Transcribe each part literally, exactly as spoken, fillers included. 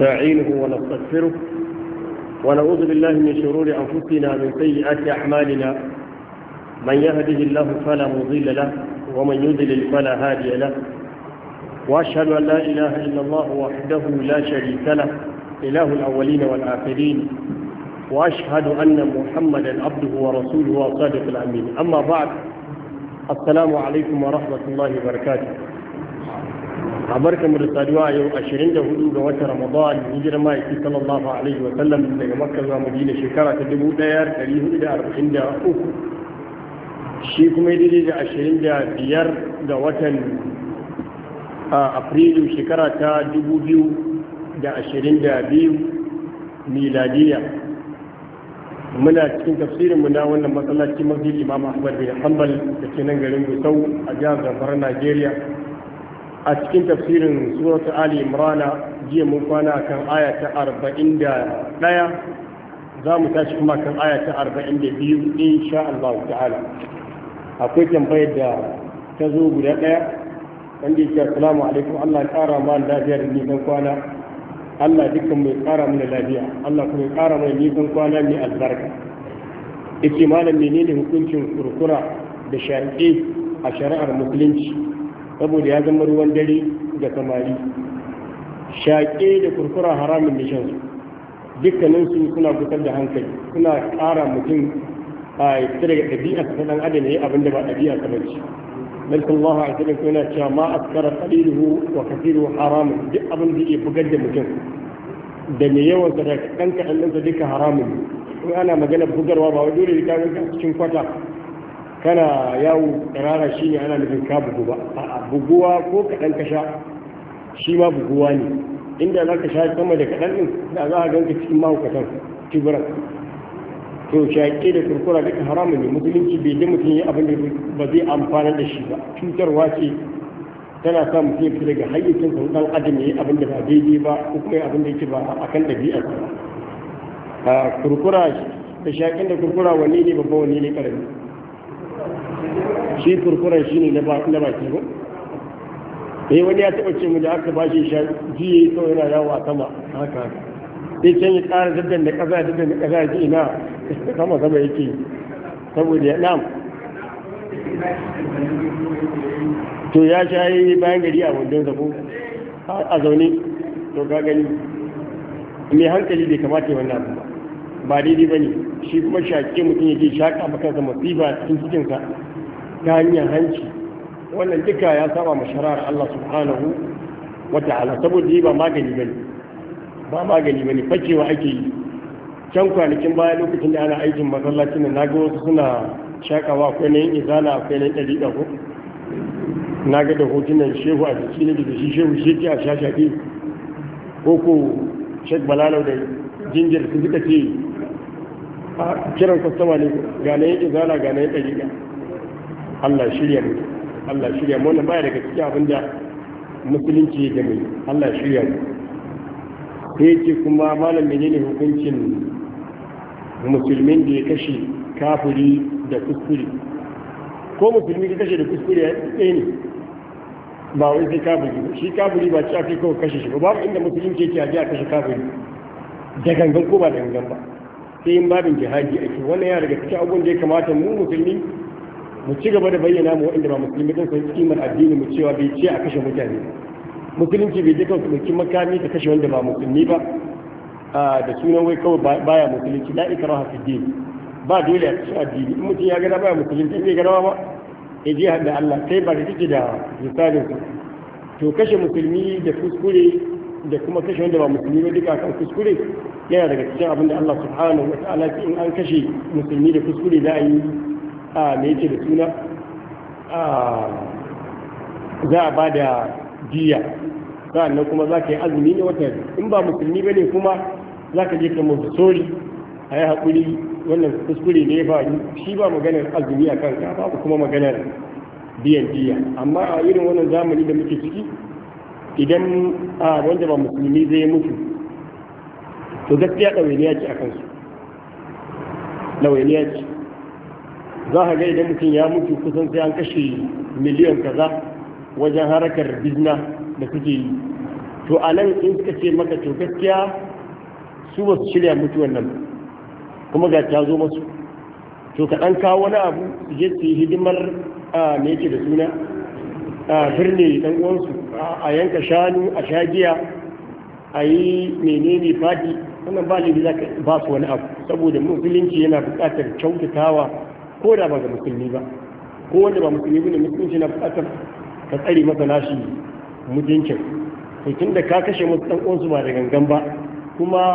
ونستعينه ونستغفره ونعوذ بالله من شرور أنفسنا من سيئات أعمالنا من يهده الله فلا مضل له ومن يضلل فلا هادي له وأشهد أن لا إله إلا الله وحده لا شريك له إله الأولين والآخرين وأشهد أن محمدا عبده ورسوله وصادق الأمين. أما بعد، السلام عليكم ورحمة الله وبركاته. barkan mu da saduwa yau ashirin da hudu ga watan Ramadan, hijirar ma'aiki sallallahu alaihi wa sallam daga Makka zuwa Madina shekara ta dubu ɗaya da ɗari hudu da arba'in da uku, shi kuma daidai da ashirin da biyar ga watan Afrilu shekara ta dubu biyu da ashirin da biyu miladiya. Muna cikin tafsirinmu na wannan masallaci masjid Imam Ahmad bin Hanbal da ke nan garin Gusau a jihar Zamfara, Najeriya. A cikin tafsirin surat Ali Imran jiya mun kwana kan aya ta arba'in da ɗaya, za mu tashi kuma kan aya ta arba'in da biyu insha Allah ta'ala. Akwai tambayar da ta zo guda ɗaya wanda yake assalamu alaikum, Allah ya ƙara ma lafiya da nisan kwana, Allah dukkan mai ƙara mana lafiya, Allah kuma ya ƙara mai nisan kwana mai albarka. Yace malam, menene hukuncin kurkura da shaƙe a shari'ar musulunci saboda ya zama ruwan dare ga samari? Shaƙe da kurkura haramun da shansu, dukkaninsu suna gusar da hankali, suna ƙara mutum a fita daga ɗabi'a ta ɗan adam ya abin da ba ɗabi'a ta bace. Nabi sallallahu alaihi wasallam yana cewa ma askara qaliluhu wa kathiruhu haramun, duk abin da yake bugar da mutum da mai yawan sa da ɗan kaɗan ɗinsa duka haramun. In ana magana bugarwa ba wai dole ka ga cikin kwata kana yawo ƙarara shi ne ana nufin ka bugu ba, a buguwa ko kaɗan ka sha shi ma buguwa ne. Inda za ka sha sama da kaɗan ɗin da za a ganka cikin mahaukatan tiburan. To shaƙe da kurkura duka haramun ne, musulunci bai da mutum yi abin da ba zai amfana da shi ba, cutarwa ce, tana sa mutum ya fita daga hayyacin sa ɗan adam ya yi abin da ba daidai ba ko kuma ya abin da yake ba a kan ɗabi'ar sa. Kurkura da shaƙen da kurkura wanne ne babba wanne ne ƙarami? Shi kurkuren shi ne na baki ko? Eh, wani ya taɓa ce mu da aka ba shi sha jiye kawai yana yawo a sama haka haka sai can ya ƙara daddan da ƙasa daddan da ƙasa ji ina sama sama yake saboda ya nam to ya sha yi bayan gari a wandon zabo a zaune. To ka gani mai hankali bai kamata wannan abu ba ba daidai ba ne. Shi kuma shaƙe mutum yake shaƙa makansa masifa cikin cikinsa ta hanyar hanci, wannan duka ya saba ma shari'ar Allah subhanahu wa ta'ala, saboda yi ba magani bane ba magani bane fakewa ake yi. Can kwanakin baya lokacin da ana aikin masallacin nan naga wasu suna shakawa, akwai na yin izala akwai na yin ɗariƙa ko naga da hotunan shehu a jiki ne da shi shehu shi a shashaƙi ko ko shek balalau da jinjir su duka ce a kiran kwastama ne ga na yin izala ga na yin ɗariƙa. Allah shirya mu, Allah shirya mu, wannan baya daga cikin abin da musulunci da mai. Allah shirya mu. Sai yake kuma malam, menene hukuncin musulmin da ya kashe kafiri da kuskure? Ko musulmi ka kashe da kuskure ya tsaye ne, ba wai sai kafiri ba. Shi kafiri ba ci afi kawai kashe shi ba, babu inda musulunci yake aje a kashe kafiri da gangan ko ba da gangan ba, sai yin babin jihadi ake. Wannan ya daga cikin abubuwan da ya kamata mu musulmi mu ci gaba da bayyana mu waɗanda ba musulmi don san kimar addini mu cewa bai ce a kashe mutane. Musulunci bai je kawai ɗauki makami ka kashe wanda ba musulmi ba da sunan wai kawai baya musulunci. La ikraha fi din, ba dole a kashe addini. In mutum ya gana baya musulunci bai gana ba ya je hadda Allah, kai ba da kike da misalin ku. To kashe musulmi da kuskure da kuma kashe wanda ba musulmi ba duka kan kuskure yana daga cikin abin da Allah subhanahu wa ta'ala in an kashe musulmi da kuskure za a yi a me yake da suna za a ba da diya, sa'annan kuma za ka yi azumi ne wata. In ba musulmi ba ne kuma za ka je ka mutu sori a yi haƙuri, wannan kuskure ne ya faru. Shi ba maganar azumi a kanka, babu kuma maganar biyan diya. Amma a irin wannan zamani da muke ciki, idan a wanda ba musulmi zai mutu, to gaskiya ɗawainiya ce a kansu, ɗawainiya ce. Za ka ga idan mutum ya mutu kusan sai an kashe miliyan kaza wajen harakar bizna da suke yi. to a nan in suka ce maka to gaskiya su ba su shirya mutuwan nan kuma ga ta zo masu, to ka ɗan kawo wani abu su je su yi hidimar a me yake da suna a birni ɗan uwansu a yanka shanu a shagiya a yi menene fadi, wannan ba laifi za ka ba su wani abu, saboda musulunci yana buƙatar kyautatawa ko da ba ga musulmi ba, ko wanda ba musulmi ba ne musulunci yana buƙatar ka tsare masa nashi mutuncin. to tun da ka kashe musu ɗan uwansu ba da gangan ba, kuma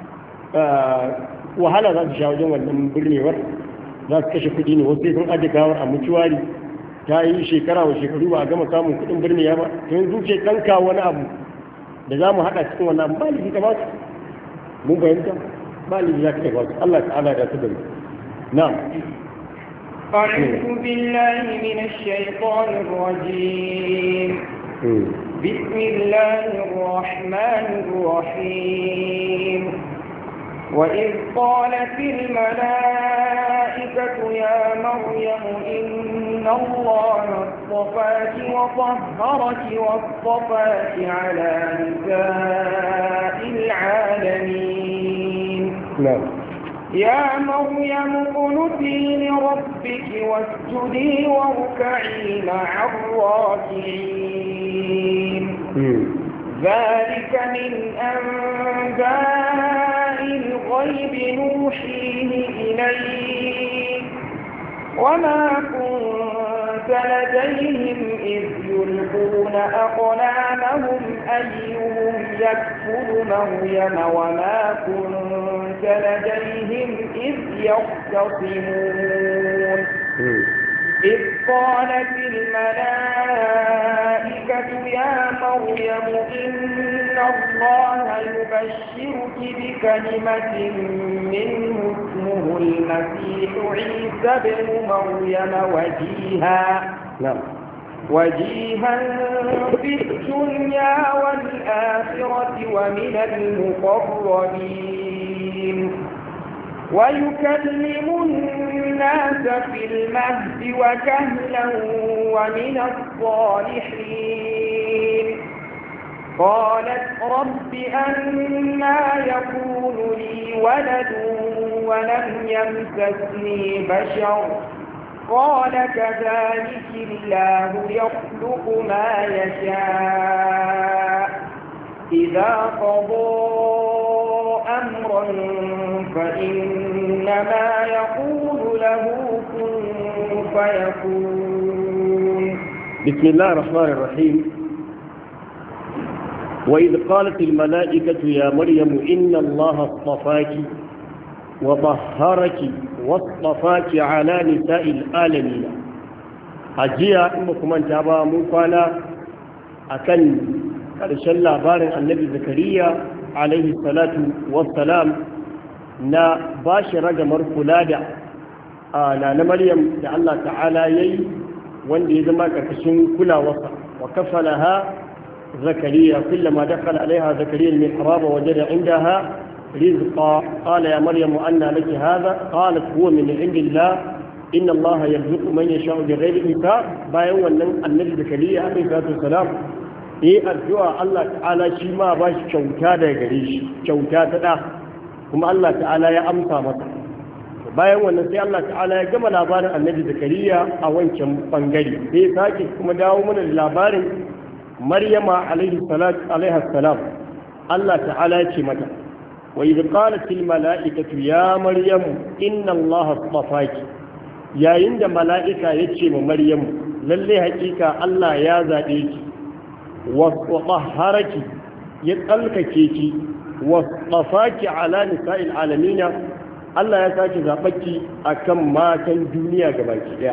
wahala za su sha wajen wannan birnewar, za su kashe kuɗi ne, wasu sai sun ajiye gawar a mutuwari ta yi shekara wa shekaru ba a gama samun kuɗin birniya ba, to yanzu ce ɗan kawo wani abu da za mu haɗa cikin wannan abu ba laifi ka ba su, mun fahimta ba laifi za ka ba su. Allah ta'ala da su da mu. na'am. أعوذ بالله من الشيطان الرجيم. بسم الله الرحمن الرحيم. وإذ قالت الملائكة يا مريم إن الله اصطفاك وطهرك واصطفاك على نساء العالمين. نعم. يا مريم اقنتي لربك واسجدي واركعي مع الراكعين. ذلك من أنباء الغيب نوحيه إليك وما كنت لديهم إذ يلقون أقلامهم أيهم يكفل مريم وما كنت لديهم إذ يختصمون. إذ قالت الملائكة يا مريم إن الله يبشرك بكلمة منه اسمه المسيح عيسى بن مريم وجيها نعم وجيها في الدنيا والآخرة ومن المقربين ويكلم الناس في المهد وكهلا ومن الصالحين. قالت رب أنى يكون لي ولد ولم يمسسني بشر قال كذلك الله يخلق ما يشاء إذا قضى أمرا فإنما يقول له كن فيكون. بسم الله الرحمن الرحيم. وإذ قالت الملائكة يا مريم إن الله اصطفاك وطهرك واصطفاك على نساء العالمين. أجيها إمكم أن تابا مقالا أكن ƙarshen labarin annabi zakariya alaihi salatu wassalam na ba shi ragamar kula da na na maryam da Allah ta'ala ya yi wanda ya zama ƙarƙashin kulawarsa wa kafalaha zakariya kullama dakhala alaiha zakariya al-mihrab wajada indaha rizqa qala ya maryam anna laki hadha qalat huwa min indillah inna Allah yarzuqu man yasha'u bighayri hisab. bayan wannan annabi zakariya alaihi salatu wassalam yi addu'a Allah ta'ala shi ma ba shi kyauta daga gare shi, kyauta ta ɗa, kuma Allah ta'ala ya amsa masa. bayan wannan sai Allah ta'ala ya gama labarin annabi zakariya a wancan bangare, sai sake kuma dawo mana da labarin maryama alaihi salam. Allah ta'ala ya ce mata wa idh qalat al mala'ikatu ya maryamu inna Allah astafaki. yayin da mala'ika ya ce ma maryamu lalle hakika Allah ya zaɓe ki وطهرك يتقلك كيكي واصطفاك على نساء العالمين. الله يساك زابكي أكم ما كان دنيا قباكي.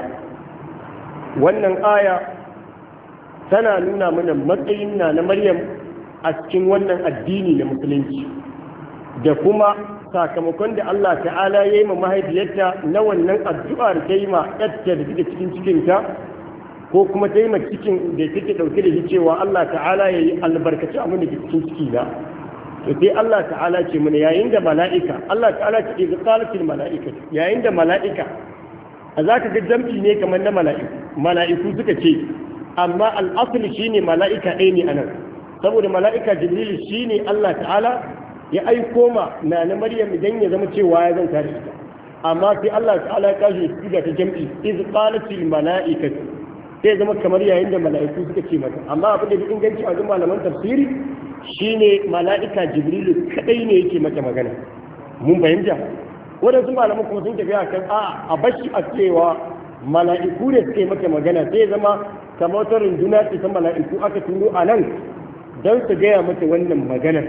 wannan aya tana nuna mana matsayin na na Maryam a cikin wannan addini na musulunci da kuma sakamakon da Allah ta'ala ya yi ma mahaifiyarta na wannan addu'ar ta yi ma ƴarta da take cikin cikinta, ko kuma ta yi ma cikin da take ɗauke da shi cewa Allah ta'ala ya yi albarkaci a mana cikin ciki na. to sai Allah ta'ala ce mana yayin da mala'ika Allah ta'ala ce ga qalatil mala'ika yayin da mala'ika a zaka ga jam'i ne kamar na mala'iku mala'iku suka ce amma al'asli shine mala'ika ɗaya ne anan, saboda mala'ika jibril shine Allah ta'ala ya aiko ma na na maryam idan ya zama cewa ya zanta da ita amma sai Allah ta'ala ya kashi siga ta jam'i iz qalatil mala'ikatu sai zama kamar yayin da mala'iku suka ce mata amma abin da inganci a zuma malaman tafsiri shine mala'ika jibril kadai ne yake mata magana mun fahimta wadansu malaman kuma sun tafi akan a a bashi a cewa mala'iku ne suke mata magana sai zama kamar wata runduna ce ta mala'iku aka tuno a nan don su gaya mata wannan maganar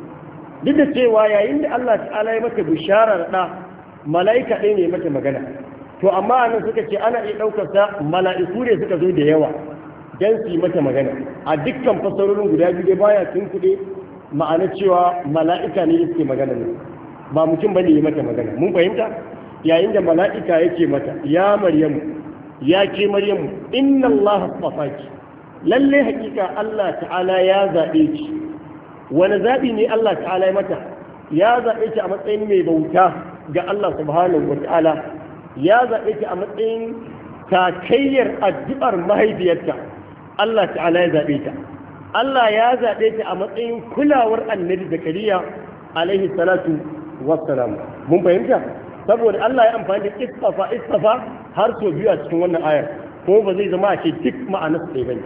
duk da cewa yayin da Allah ta'ala ya mata bishara da ɗa mala'ika ɗaya ne mata magana to amma nan suka ce ana iya ɗaukar sa mala'iku ne suka zo da yawa don su yi mata magana a dukkan fasarorin guda biyu dai baya tun kuɗe ma'ana cewa mala'ika ne yake magana ne ba mutum bane ya mata magana mun fahimta yayin da mala'ika yake mata ya maryamu ya ke maryamu inna Allah astafaki lalle hakika Allah ta'ala ya zaɓe ki wani zaɓi ne Allah ta'ala ya mata ya zaɓe ki a matsayin mai bauta ga Allah subhanahu wa ta'ala ya zaɓe ki a matsayin takayyar addu'ar mahaifiyarta Allah ta'ala ya zaɓe ta Allah ya zaɓe ta a matsayin kulawar annabi Zakariya alaihi salatu wassalam mun fahimta saboda Allah ya amfani da istafa istafa har sau biyu a cikin wannan ayar ko ba zai zama a ce duk ma'anar sai bane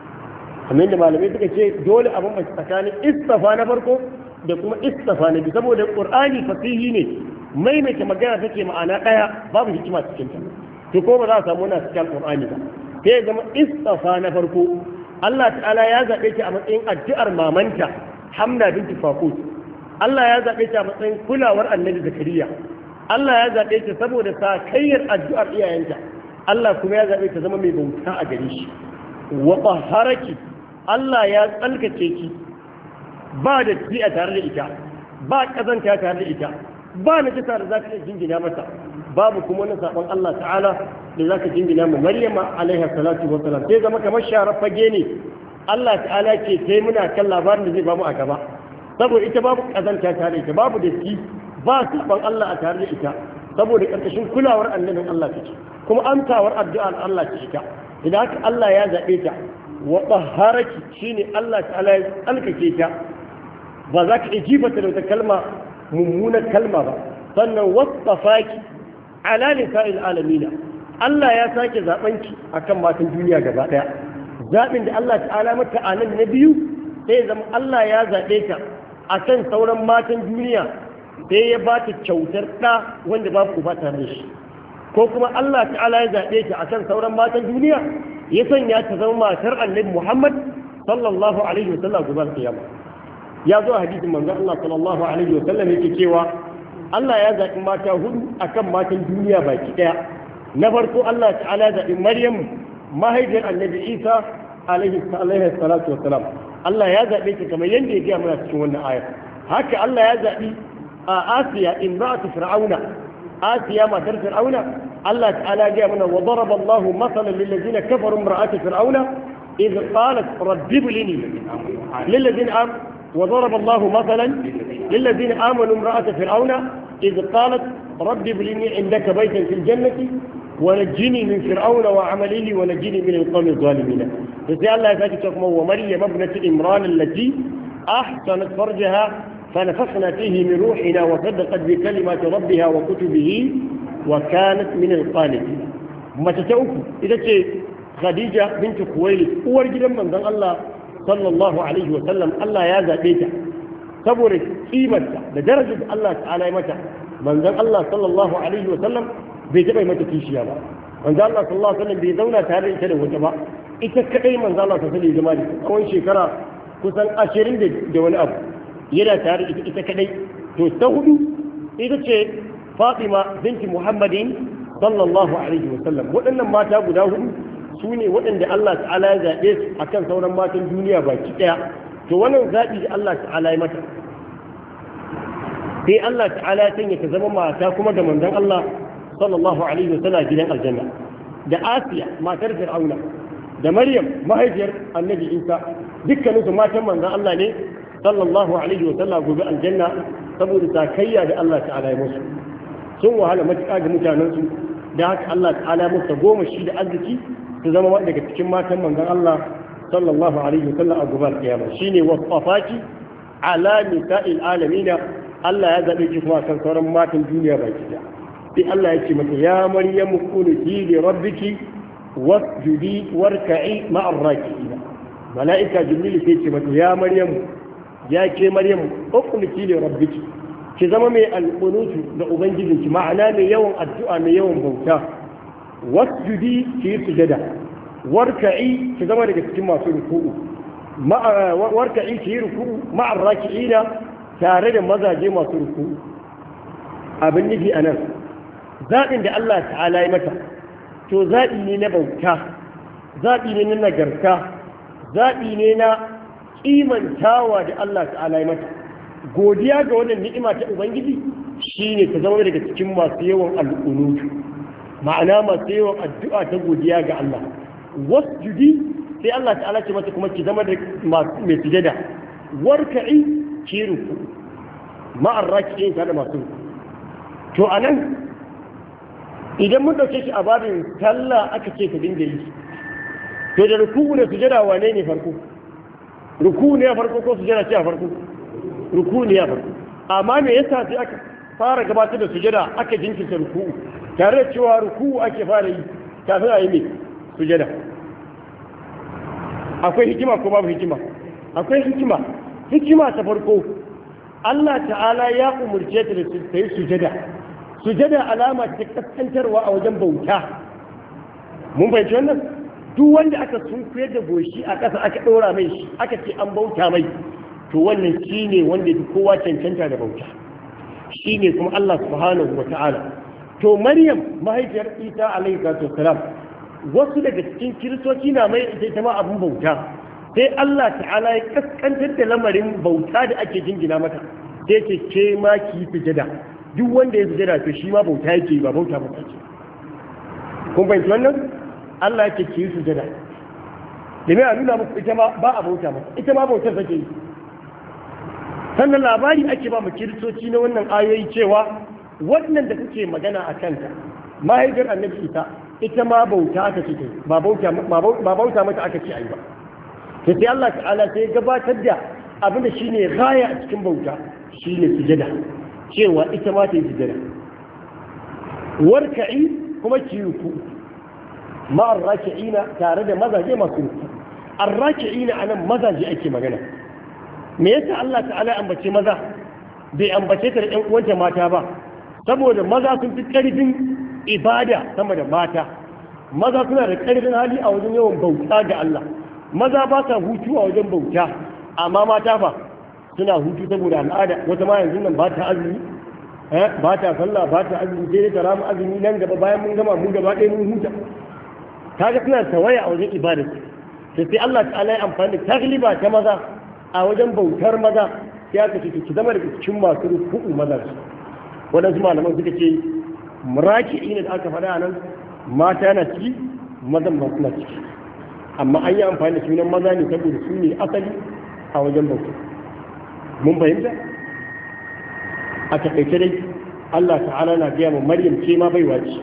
kamar da malamai suka ce dole abin mai tsakanin istafa na farko da kuma istafa na biyu saboda qur'ani fasihi ne maimaita magana take ma'ana daya babu hikima cikin ta to ko ba za a samu wannan cikin qur'ani ba sai ya zama istafa na farko Allah ta'ala ya zabe ki a matsayin addu'ar mamanta Hamna binti Fakut Allah ya zabe ki a matsayin kulawar Annabi Zakariya Allah ya zabe ki saboda sakayyar addu'ar iyayenta Allah kuma ya zabe ta zama mai bauta a gare shi wa tahharaki Allah ya tsalkace ki ba da ci a tare da ita ba kazanta tare da ita ba na jisa da za ka jingina mata babu kuma wani sabon Allah ta'ala da za ka jingina mu Maryama alaiha salatu wa salam sai zama kamar sharar fage ne Allah ta'ala ke sai muna kan labarin da zai bamu a gaba saboda ita babu kazanta tare da ita babu da ci ba sabon Allah a tare da ita saboda karkashin kulawar annabin Allah take kuma amsawar addu'ar Allah ce ita idan haka Allah ya zabe ta wa tahharaki shine Allah ta'ala ya tsalkake ta ba za ka ijibata da wata kalma mummunar kalma ba sannan wasafaki ala nisa'il alamina Allah ya sake zaben ki akan matan duniya gaba daya zabin da Allah ta'ala mata anan na biyu sai zama Allah ya zabe ta akan sauran matan duniya sai ya ba ta kyautar da wanda babu uba tare da shi ko kuma Allah ta'ala ya zabe ta akan sauran matan duniya ya sanya ta zama matar Annabi Muhammad sallallahu alaihi wasallam gobe kiyama ya zo a hadisin manzon Allah sallallahu alaihi wa sallam yake cewa Allah ya zaɓi mata hudu akan matan duniya baki ɗaya na farko Allah ta'ala ya zaɓi Maryam mahaifiyar Annabi Isa alaihi salatu wa salam Allah ya zaɓe ta kamar yadda ya gaya mana cikin wannan ayar haka Allah ya zaɓi a Asiya imra'atu fir'auna Asiya matar fir'auna Allah ta'ala ya gaya mana wa daraba Allahu masalan lil ladina kafaru imra'atu fir'auna إذ قالت رب ابني للذين آمنوا وضرب الله مثلا للذين آمنوا امرأة فرعون إذ قالت رب ابني عندك بيتا في الجنة ونجني من فرعون وعمله ونجني من القوم الظالمين فسأل الله يفاتكم ومريم ابنة إمران التي أحسنت فرجها فنفخنا فيه من روحنا وصدقت بكلمات ربها وكتبه وكانت من القانتين ما تتوقف إذا Khadija binti Khuwailid uwar gidan manzon Allah sallallahu alaihi wa sallam Allah ya zabe ta saboda kimarta da darajar da Allah ta'ala ya mata manzon Allah sallallahu alaihi wa sallam bai taba mata kishiya ba manzon Allah sallallahu alaihi wa sallam bai zauna tare da ita da wata ba ita kadai manzon Allah sallallahu alaihi wa sallam da tsawon shekara kusan ashirin da wani abu yana tare da ita kadai to ta hudu ita ce Fatima binti Muhammadin sallallahu alaihi wa sallam waɗannan mata guda hudu su ne waɗanda Allah ta'ala ya zaɓe su a kan sauran matan duniya baki ɗaya to wannan zaɓi da Allah ta'ala ya mata sai Allah ta'ala ya sanya ta zama mata kuma da manzon Allah sallallahu alaihi wa sallam gidan aljanna da Asiya matar Fir'auna da Maryam mahaifiyar Annabi Isa dukkanin su matan manzon Allah ne sallallahu alaihi wa sallam gobe aljanna saboda sakayya da Allah ta'ala ya musu sun wahala matuƙa ga mutanen su da haka Allah ta'ala ya musu goma shi da arziki su zama daga cikin matan manzon Allah sallallahu alaihi wasallam a gobar kiyama shine wasafaki ala nisa'il alamin Allah ya zabe ki kuma kan sauran matan duniya baki da sai Allah ya ce mata ya maryamu qunuti li rabbiki wasjudi warka'i ma'ar raki'in malaika jibril sai ce mata ya maryamu ya ke maryamu qunuti li rabbiki ki zama mai alqunutu da ubangijinki ma'ana mai yawan addu'a mai yawan bauta wasjudi ki sujada warka'i ki zama daga cikin masu ruku'u warka'i ki ruku'u ma'ar raki'ina tare da mazaje masu ruku'u abin nufi anan zaɓin da Allah ta'ala ya mata to zaɓi ne na bauta zaɓi ne na nagarta zaɓi ne na kimantawa da Allah ta'ala ya mata godiya ga wannan ni'ima ta ubangiji shine ta zama daga cikin masu yawan al'unutu ma'ana masu yawan addu'a ta godiya ga Allah wasjudi sai Allah ta'ala ce mata kuma ki zama da mai sujada warka'i ki ruku ma'ar raki'in ta da masu ruku to anan idan mun dauke shi a babin sallah aka ce ka dinga yi to da ruku da sujada wane ne farko ruku ne a farko ko sujada ce a farko ruku ne a farko amma me yasa sai aka fara gabatar da sujada aka jinkirta ruku tare da cewa ruku ake fara yi kafin a yi mai sujada akwai hikima ko babu hikima akwai hikima hikima ta farko Allah ta'ala ya umurce ta da ta yi sujada sujada alama ta kaskantarwa a wajen bauta mun fahimci wannan duk wanda aka sunkuyar da goshi a ƙasa aka ɗora mai shi aka ce an bauta mai to wannan shine wanda duk kowa cancanta da bauta shine kuma Allah subhanahu wa ta'ala to Maryam mahaifiyar Isa alaihi salam wasu daga cikin kiristoci na mai ita ita ma abin bauta sai Allah ta'ala ya kaskantar da lamarin bauta da ake jingina mata sai ce ke ma ki sujada duk wanda ya sujada to shi ma bauta yake ba bauta ba ce kun fahimci wannan Allah yake ki sujada da mai a nuna muku ita ma ba a bauta ba ita ma bautar take yi sannan labari ake ba mu kiristoci na wannan ayoyi cewa wannan da kuke magana a kanta mahaifiyar annabi ita ita ma bauta aka ce ba bauta ba bauta mata aka ce ayi ba to sai Allah ta'ala sai gabatar da abin da shine gaya a cikin bauta shine sujada cewa ita ma ta yi sujada warka'i kuma ki ruku ma arraki'ina tare da mazaje masu ruku arraki'ina anan mazaje ake magana me yasa Allah ta'ala ya ambace maza bai ambace ta da ƴan uwanta mata ba saboda maza sun fi ƙarfin ibada sama da mata maza suna da ƙarfin hali a wajen yawan bauta ga Allah maza ba sa hutu a wajen bauta amma mata fa suna hutu saboda al'ada wata ma yanzu nan ba ta azumi ba ta sallah ba ta azumi sai ta rama azumi nan gaba bayan mun gama mun gaba ɗaya mun huta kaga suna tawaya a wajen ibada sai sai Allah ta'ala ya amfani da tagliba ta maza a wajen bautar maza sai aka ce ki zama daga cikin masu ruku'u maza waɗansu malaman suka ce muraki'i ne da aka faɗa nan mata na ciki mazan ba suna ciki amma an yi amfani da sunan maza ne saboda su ne asali a wajen bauta mun fahimta a taƙaice dai Allah ta'ala na gaya ma Maryam ce ma baiwa ce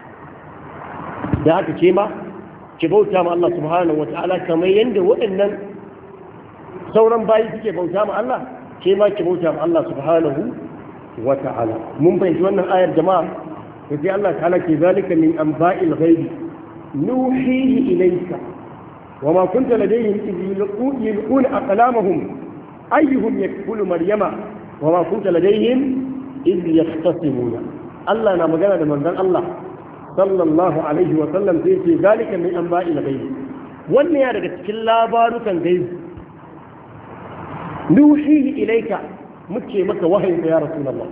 da haka ce ma ki bauta ma Allah subhanahu wa ta'ala kamar yadda waɗannan sauran bayi suke bauta ma Allah ce ma ki bauta ma Allah subhanahu wa ta'ala mun fahimci wannan ayar jama'a to sai Allah ta'ala ke zalika min anba'il ghaibi nuhihi ilayka wa ma kunta ladayhim idh yulquna aqlamahum ayyuhum yakfulu maryama wa ma kunta ladayhim idh yahtasimuna Allah na magana da manzon Allah sallallahu alaihi wa sallam sai ce zalika min anba'il ghaibi wannan ya daga cikin labarukan gaibi nuhihi ilayka muke maka wahayin ya rasulullah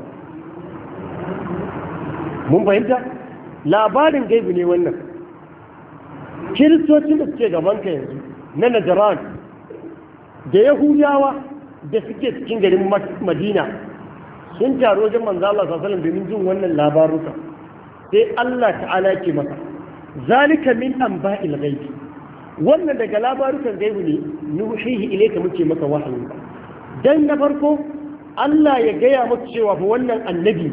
mun fahimta labarin gaibi ne wannan kiristocin da suke gabanka yanzu na najaran da yahudawa da suke cikin garin madina sun taro wajen manzo Allah sallallahu alaihi wasallam domin jin wannan labaruka sai Allah ta'ala ke maka zalika min anba'il ghaibi wannan daga labarukan gaibi ne nuhihi ilayka muke maka wahayi dan na farko Allah ya gaya maka cewa fa wannan annabi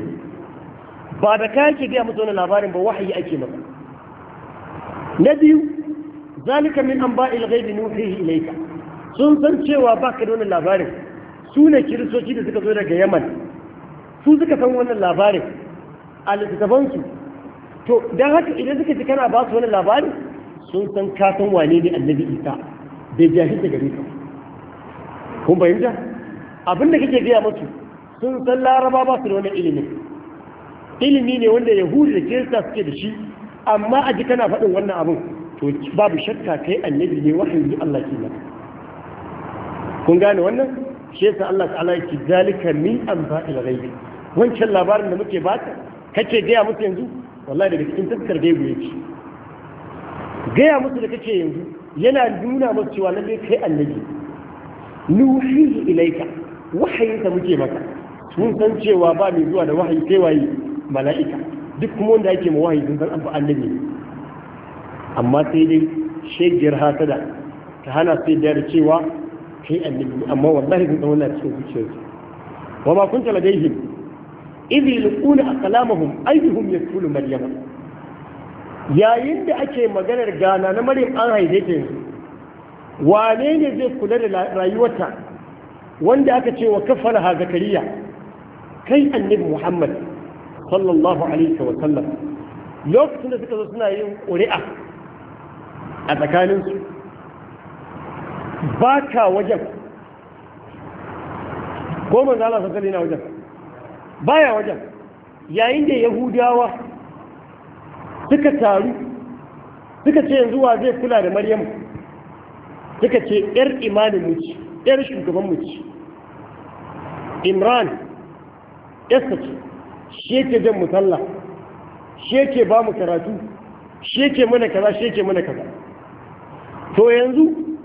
ba da kai ke gaya maka wannan labarin ba wahayi ake maka na biyu zalika min anba'il ghaibi nuhihi ilayka sun san cewa baka da wannan labarin su ne kiristoci da suka zo daga Yaman su suka san wannan labarin a littattafansu to dan haka idan suka ji kana ba su wannan labarin sun san ka san wane ne annabi Isa bai jahil da gare ka kun bayyana abinda kake gaya musu sun san laraba ba su da wannan ilimin ilimi ne wanda yahudu da kirista suke da shi amma a ji kana faɗin wannan abin to babu shakka kai annabi ne wahayi Allah ke maka kun gane wannan shi yasa Allah ta'ala yake zalika min anba'il ghaibi wancan labarin da muke baka kake gaya musu yanzu wallahi daga cikin taskar gaibu yake gaya musu da kake yanzu yana nuna musu cewa lalle kai annabi nuhihi ilaika wahayinka muke maka sun san cewa ba mai zuwa da wahayi sai waye mala'ika duk kuma wanda yake ma wahayi sun san an annabi amma sai dai shegiyar hasada ta hana sai da cewa kai annabi amma wallahi sun san wannan cikin zuciyarsu wa ma kunta ladaihim idh yulquna aqlamahum ayyuhum yakfulu maryama yayin da ake maganar gana na maryam an haife ta yanzu wane ne zai kula da rayuwarta wanda aka ce wa kafalaha zakariya kai annabi muhammad sallallahu alaihi wa sallam lokacin da suka zo suna yin ƙuri'a a tsakaninsu ba ka wajen ko manzo Allah sallallahu alaihi wajen baya wajen yayin da yahudawa suka taru suka ce yanzu wa zai kula da maryam suka ce yar imanin mu ce yar shugaban mu ce imran yasta ce shi yake jan musalla shi yake ba mu karatu shi yake mana kaza shi yake mana kaza to yanzu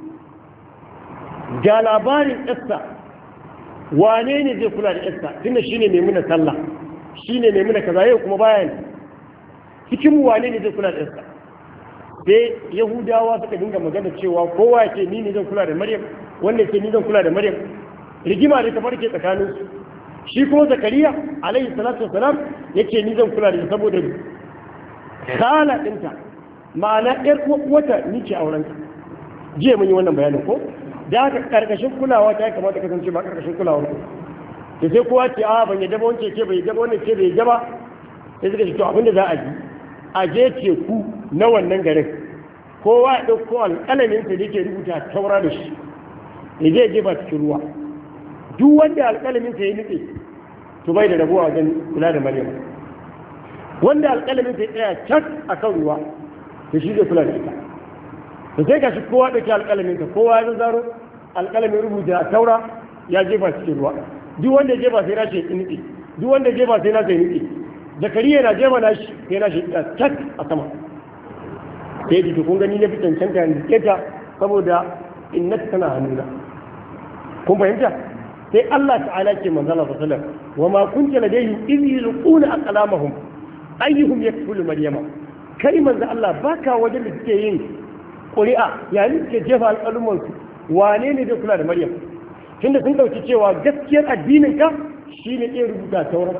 ga labarin yasta wane ne zai kula da yasta tunda shi ne mai muna sallah shi ne mai muna kaza yau kuma bayan cikin wane ne zai kula da yasta sai yahudawa suka dinga magana cewa kowa ya ce ni ne zan kula da maryam wanda ce ni zan kula da maryam rigima da ta farke tsakanin su shi kuma zakariya alaihi salatu wassalam yace ni zan kula da ita saboda kala dinta ma'ana yar wata ni ce auren ta jiya mun yi wannan bayanin ko da haka karkashin kulawa ta kamata kasance ba karkashin kulawar ku to sai kowa ce a ban yadda ba wance ce bai yadda ba wannan ce bai yadda ba sai suka ce to abinda za a ji a je teku na wannan garin kowa ya ɗauko alƙalaminsa da yake rubuta taura da shi ya zai jefa cikin ruwa duk wanda alƙalaminsa ya nutse to bai da rabuwa wajen kula da maryam wanda alƙalaminsa ya tsaya cak a kan ruwa to shi zai kula da ita to sai ka shi kowa ɗauki alƙalaminsa kowa ya zaro alƙalamin rubuta taura ya jefa cikin ruwa duk wanda ya jefa sai na shi ya nutse duk wanda ya jefa sai na sai nutse zakariya na jefa na shi sai na shi ya cak a sama sai ji kun gani na fi cancanta ya rike ta saboda innata tana hannuna kun fahimta sai Allah ta'ala ke manzala sallallahu alaihi wasallam wa ma kunta ladayhim idh yulquna aqlamahum ayyuhum yakfulu maryama kai manzo Allah baka wajen da suke yin ƙuri'a yayin da suke jefa alƙaluman su wane ne zai kula da maryam tunda sun dauki cewa gaskiyar addinin ka shine iya rubuta taurat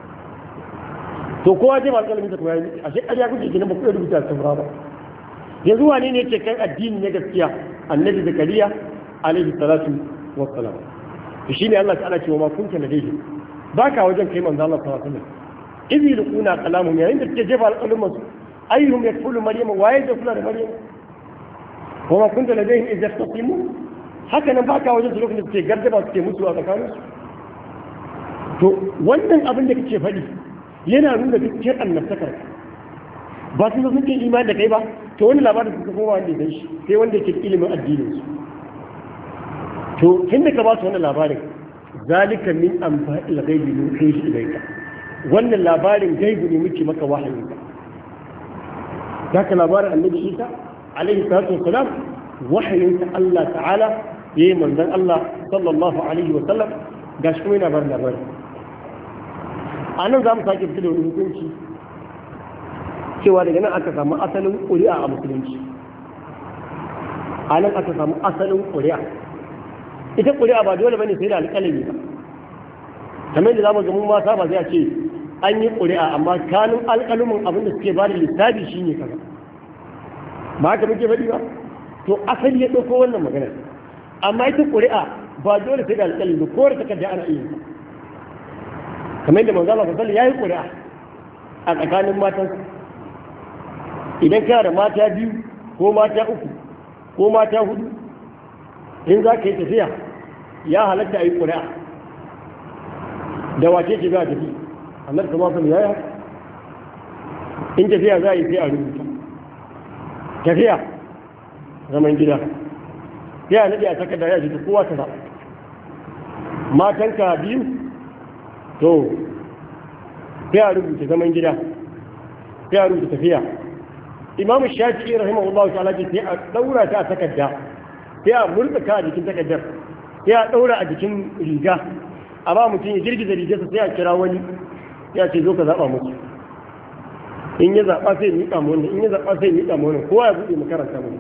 to kowa jefa alƙalamin sa kuma yayi ashe ƙarya kuke kenan ba ku rubuta taurat ba yanzu wane ne ce kan addini na gaskiya annabi zakariya alaihi salatu wassalam to shine Allah ta'ala ce wa ma kunta ladayhi baka wajen kai manzo Allah sallallahu alaihi wasallam idh yulquna kalamuhum yayin da suke jefa alƙaluman su ayyuhum yakfulu maryam waye da kula da maryam wa ma kunta ladayhim idh yastaqimu haka nan baka wajen su lokacin da suke gardaba suke mutu a tsakanin su to wannan abin da kake faɗi yana nuna dukkan annabtakar ba su sun ke imani da kai ba to wani labarin suka kowa wanda ya shi sai wanda ke ilimin addinin su to tun da ka ba su wannan labarin zalika min anfa'il ghaibi nuhihi ilayka wannan labarin gaibu ne muke maka wahayi ka haka labarin annabi Isa alaihi salatu wassalam wahayin ta Allah ta'ala yayi manzon Allah sallallahu alaihi wa sallam gashi kuma yana bar labari anan zamu sake fito da wani hukunci cewa daga nan aka samu asalin ƙuri'a a musulunci a nan aka samu asalin ƙuri'a ita ƙuri'a ba dole bane sai da alƙalami ba kamar da zamu ga mun mata ba sai a ce an yi ƙuri'a amma kanun alƙalumin abin da suke ba da lissafi shine kaza ba haka muke faɗi ba to asali ya ɗauko wannan magana amma ita ƙuri'a ba dole sai da alƙalin da kowar takarda ana iya kamar yadda manzo Allah sallallahu alaihi wasallam yayi ƙuri'a a tsakanin matan idan kana da mata biyu ko mata uku ko mata hudu in za ka yi tafiya ya halatta a yi ƙuri'a da wace ce za a tafi annar kama sun yaya in tafiya za a yi sai a rubuta tafiya zaman gida sai a naɗe a takarda ya ce kowa ta zaɓa matanka biyu to sai a rubuta zaman gida sai a rubuta tafiya imamu shafi'i rahimahullahu ta'ala ce sai a daura ta a takarda sai a murtsaka a jikin takardar sai a daura a jikin riga a ba mutum ya girgiza rigarsa sai a kira wani ya ce zo ka zaɓa musu in ya zaɓa sai ya miƙa mu wannan in ya zaɓa sai ya miƙa mu wannan kowa ya buɗe makaranta mu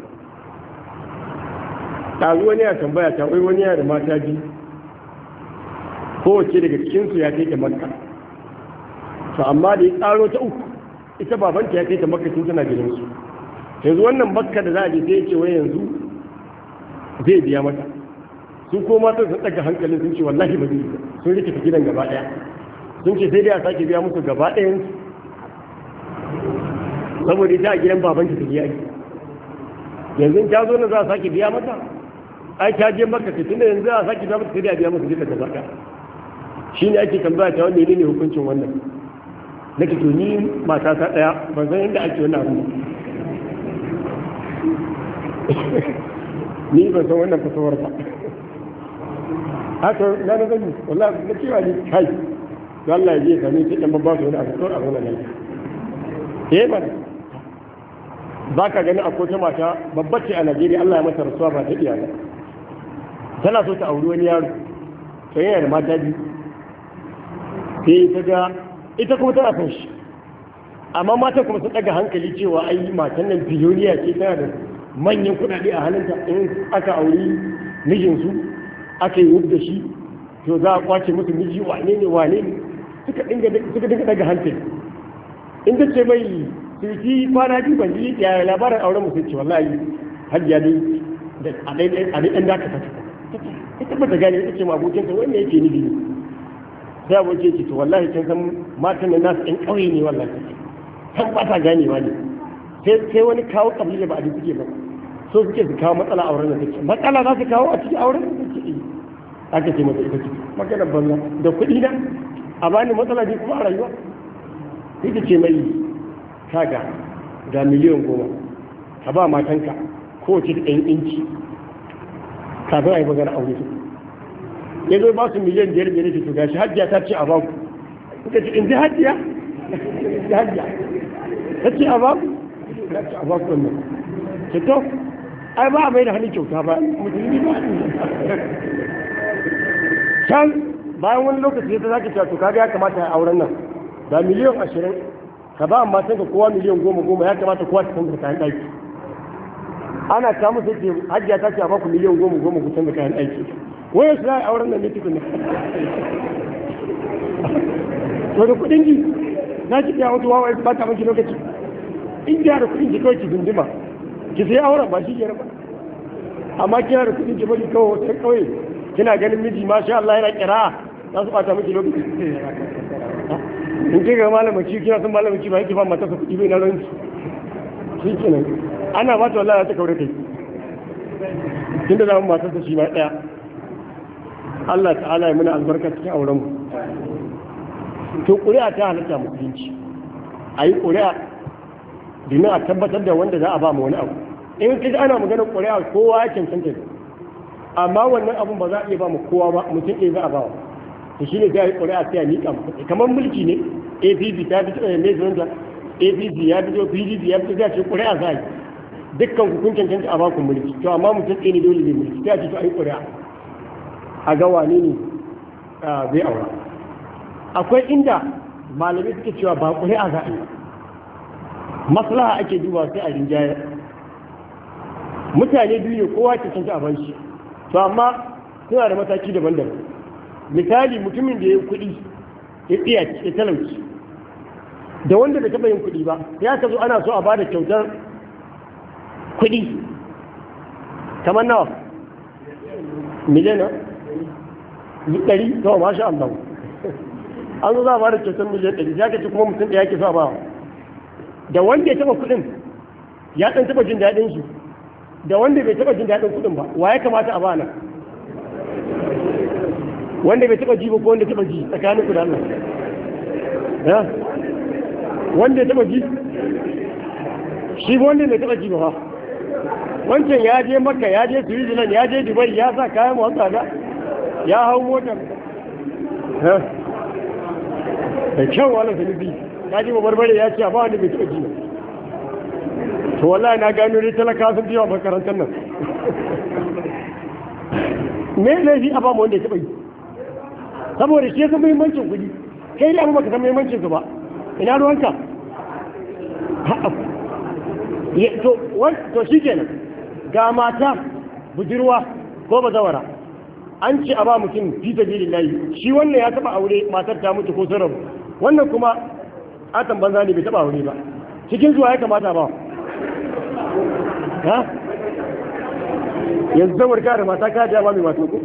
ɗazu wani ya tambaya ta wai wani ya da mata biyu kowace daga cikinsu ya kai ta makka to amma da ya tsaro ta uku ita babanta ya kai ta makka tun tana gidansu yanzu wannan makka da za a je sai ya ce wai yanzu zai biya mata su ko matan sun ɗaga hankalin sun ce wallahi ba zai sun rike ta gidan gaba ɗaya sun ce sai dai a sake biya musu gaba ɗayan saboda ita a gidan babanta ta biya yanzu ta zo na za a sake biya mata ai ta je makka ta tunda yanzu a sake biya mata sai dai a biya musu duka gaba ɗaya shi ne ake tambaya ta wanda ne hukuncin wannan na to ni mata ta ɗaya ban san yadda ake wannan abu ni ban san wannan fasawar ba haka na na zani wallahi na cewa ni kai ga Allah ya je ka ni sai dan babba su wani abu to abu nan eh man ba ka gani akwai ta mata babba ce a Najeriya Allah ya masa rasuwa ba ta iya ba tana so ta auri wani yaro to yana da mata biyu sai ta ga ita kuma tana son shi amma matan kuma sun daga hankali cewa ai matan nan biliyoniya ce tana da manyan kudade a hannunta in aka auri mijinsu aka yi wuf da shi to za a kwace musu miji wane ne wane ne suka dinga suka dinga daga hankali in ta ce mai sulki kwana biyu ban ji ya labarin auren musu ce wallahi hajjiya dai da a dai a dai dan dakata ita ba ta gane ita ce ma abokin ta wanda yake nufi ne sai abokin ce to wallahi kin san matan nan nasu ɗan ƙauye ne wallahi kan ba ta ganewa ne sai wani kawo kabila ba a duk suke ba so suke su kawo matsala auren da take matsala za su kawo a cikin auren da take aka ce mata ita ce maganar banza da kuɗi na a bani matsala ne kuma a rayuwa ita ce mai kaga ga miliyan goma ka ba matanka kowace da ɗan inci kafin a yi magana aure su ya zo ba su miliyan biyar biyar ce to gashi hajjiya ta ce a baku suka ce in ji hajjiya in ji hajjiya ta ce a baku ta ce a baku wannan ce to ai ba a mai da hannun kyauta ba musulmi ba can bayan wani lokaci ta zaki cewa to kaga ya kamata a auren nan da miliyan ashirin ka ba amma sai ka kowa miliyan goma goma ya kamata kowa ta canza kayan ɗaki ana ta musu ce hajjiya ta ce a baku miliyan goma goma ku canza kayan ɗaki wayan su za a auren nan ne tukuna to da kuɗin ji na ki ya wasu wawaye ba ta maki lokaci in da kuɗin ki kawai ki dunduma ki sai auren ba shi kenan ba amma kina da kuɗin ki bari kawai wata kawai kina ganin miji masha Allah yana kira za su bata miki lokaci in ke ga malamaci kina son malamaci ba yake ba mata sa kuɗi bai na ranci shi kenan ana ba ta wallahi ta kaure kai tun da zaman matarsa shi ma ɗaya Allah ta'ala ya muna albarka cikin auren mu to ƙuri'a ta halatta musulunci a yi ƙuri'a domin a tabbatar da wanda za a ba mu wani abu in kaji ana maganar ƙuri'a kowa ya cancanta amma wannan abun ba za a iya ba mu kowa ba mutum ɗaya za a ba wa to shine za a yi ƙuri'a sai a miƙa mu kamar mulki ne A P C ta fito da mai zonta A P C ya fito P D P ya fito za a ce ƙuri'a za a yi dukkan ku kun cancanta a ba ku mulki to amma mutum ɗaya ne dole ne mulki sai a ce to a yi ƙuri'a a ga wane ne zai aura akwai inda malamai suke cewa ba ƙuri'a za a yi maslaha ake duba sai a rinjayar mutane biyu ne kowa ke canza a shi to amma suna da mataki daban-daban misali mutumin da ya yi kuɗi ya tsiya ya talauci da wanda bai taɓa yin kuɗi ba ya ka zo ana so a ba da kyautar kuɗi kamar nawa miliyan ɗari to masha Allah an zo za a ba da kyautar miliyan ɗari ya kace kuma mutum ɗaya ke so a ba da wanda ya taɓa kuɗin ya ɗan taɓa jin daɗin shi da wanda bai taɓa jin daɗin kuɗin ba wa ya kamata a ba nan wanda bai taɓa ji ba ko wanda taɓa ji tsakanin ku da Allah ya wanda ya taɓa ji shi ba wanda bai taɓa ji ba ba wancan ya je Makka ya je Switzerland ya je Dubai ya sa kayan masu tsada ya hau motar da kyau wala salibi ya ji barbare ya ce a ba wanda bai taɓa ji ba to wallahi na gano ne talaka sun biya makarantar nan me laifi a ba mu wanda ya taɓa yi saboda shi ya san muhimmancin kuɗi kai da baka san muhimmancin su ba ina ruwanka to to shikenan ga mata budurwa ko bazawara an ce a ba mutum fi sabilillahi shi wannan ya taba aure matar ta mutu ko sun rabu wannan kuma atan banza ne bai taba aure ba cikin zuwa ya kamata ba ha yanzu zawar ka da mata ka ja ba mai mata ko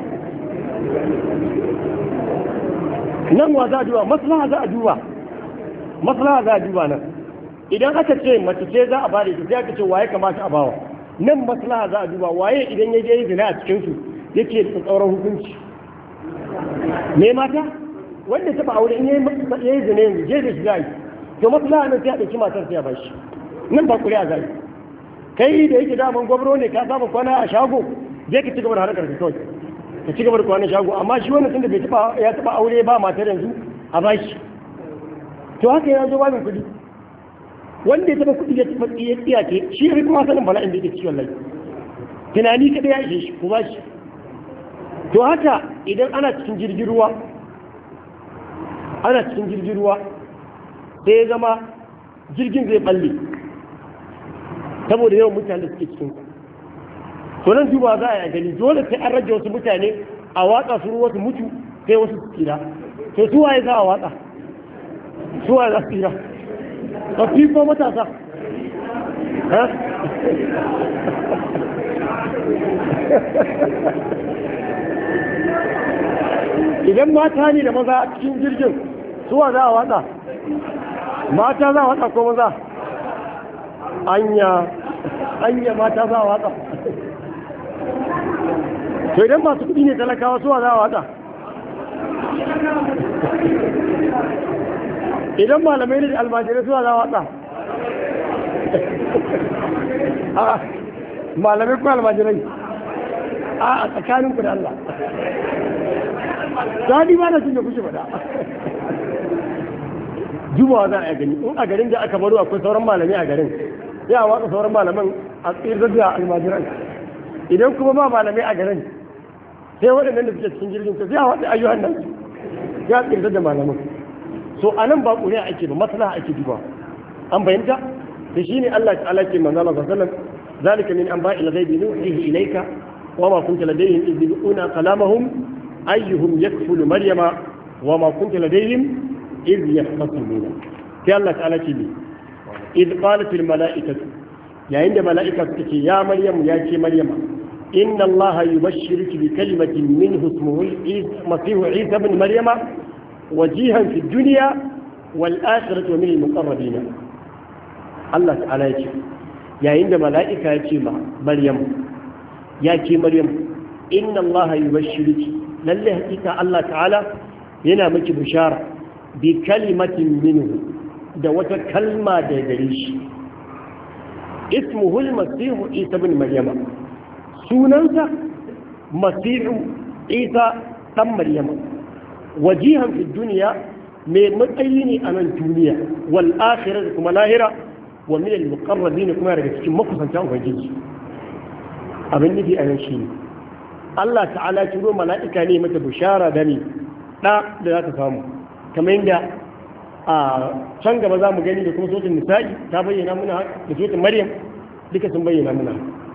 nan wa za a duba maslaha za a duba maslaha za a duba nan idan aka ce mace ce za a bada ita sai aka ce waye kamata a bawa nan maslaha za a duba waye idan ya je zina a cikin su yake da tsauran hukunci me mata wanda taba aure in yayi zina yanzu je da shi zai to maslaha nan sai a dauki matar sai a bashi nan ba kuri'a zai kai da yake daman gwamnati ne ka saba kwana a shago je ka ci gaba da harkar ka kawai ka ci gaba da kwana shago amma shi wannan tunda bai taba ya taba aure ba matar yanzu a bashi to haka ya zo babin kudi wanda ya taba kudi ya taba tsiya ke shi ya kuma sanin bala'in da yake ciwon lai tunani kada ya ishe shi ko ba shi to haka idan ana cikin jirgin ruwa ana cikin jirgin ruwa sai ya zama jirgin zai balle saboda yawan mutane da suke cikin to nan duba za a yi gani dole sai an rage wasu mutane a watsa su ruwa su mutu sai wasu su tsira to su waye za a watsa su waye za su tsira tafi ko matasa idan mata ne da maza a cikin jirgin suwa za a watsa mata za a watsa ko maza anya anya mata za a watsa to idan masu kudi ne talakawa suwa za a watsa idan malamai ne da almajirai suwa za a watsa a malamai ko almajirai a tsakaninku da Allah daɗi ba na jin da kuke faɗa jumawa za a gani in a garin da aka baro akwai sauran malami a garin ya watsa sauran malaman a tsirar da almajiran idan kuma ba malamai a garin sai waɗannan da suke cikin jirgin sai a watsa ayyuhan nan ya tsirar da malaman so a nan ba ƙuri'a ake ba maslaha ake duba an bayyanta da shi ne Allah ta'ala ke manzo Allah sallallahu alaihi wasallam zalika min anba'il ghaibi nuhihi ilayka wa ma kunta ladayhim idh yulquna kalamahum ayyuhum yakfulu maryama wa ma kunta ladayhim idh yahtasibuna sai Allah ta'ala ce ni idh qalat al mala'ikatu yayin da mala'ika suka ce ya maryam ya ce maryama inna Allah yubashshiruki bi kalimatin minhu ismuhu masihu isa ibn maryama wajihan fi dunya wal akhirati wa min al muqarrabin Allah ta'ala ya ce yayin da mala'ika ya ce ma maryam ya ce maryam inna Allah yubashshiruki lalle hakika Allah ta'ala yana miki bishara bi kalimatin minhu da wata kalma da gare shi ismuhu al-masih isa ibn maryama sunansa masihu isa dan maryama wajihan fi dunya mai matsayi ne a nan duniya wal akhirah kuma lahira wa min al-muqarrabin kuma daga cikin makusantan ubangiji abin nufi a nan shine Allah ta'ala turo mala'ika ne mata bishara da ni da da za ta samu kamar yadda a can gaba za mu gani da kuma sautin nisa'i ta bayyana muna da sautin maryam duka sun bayyana muna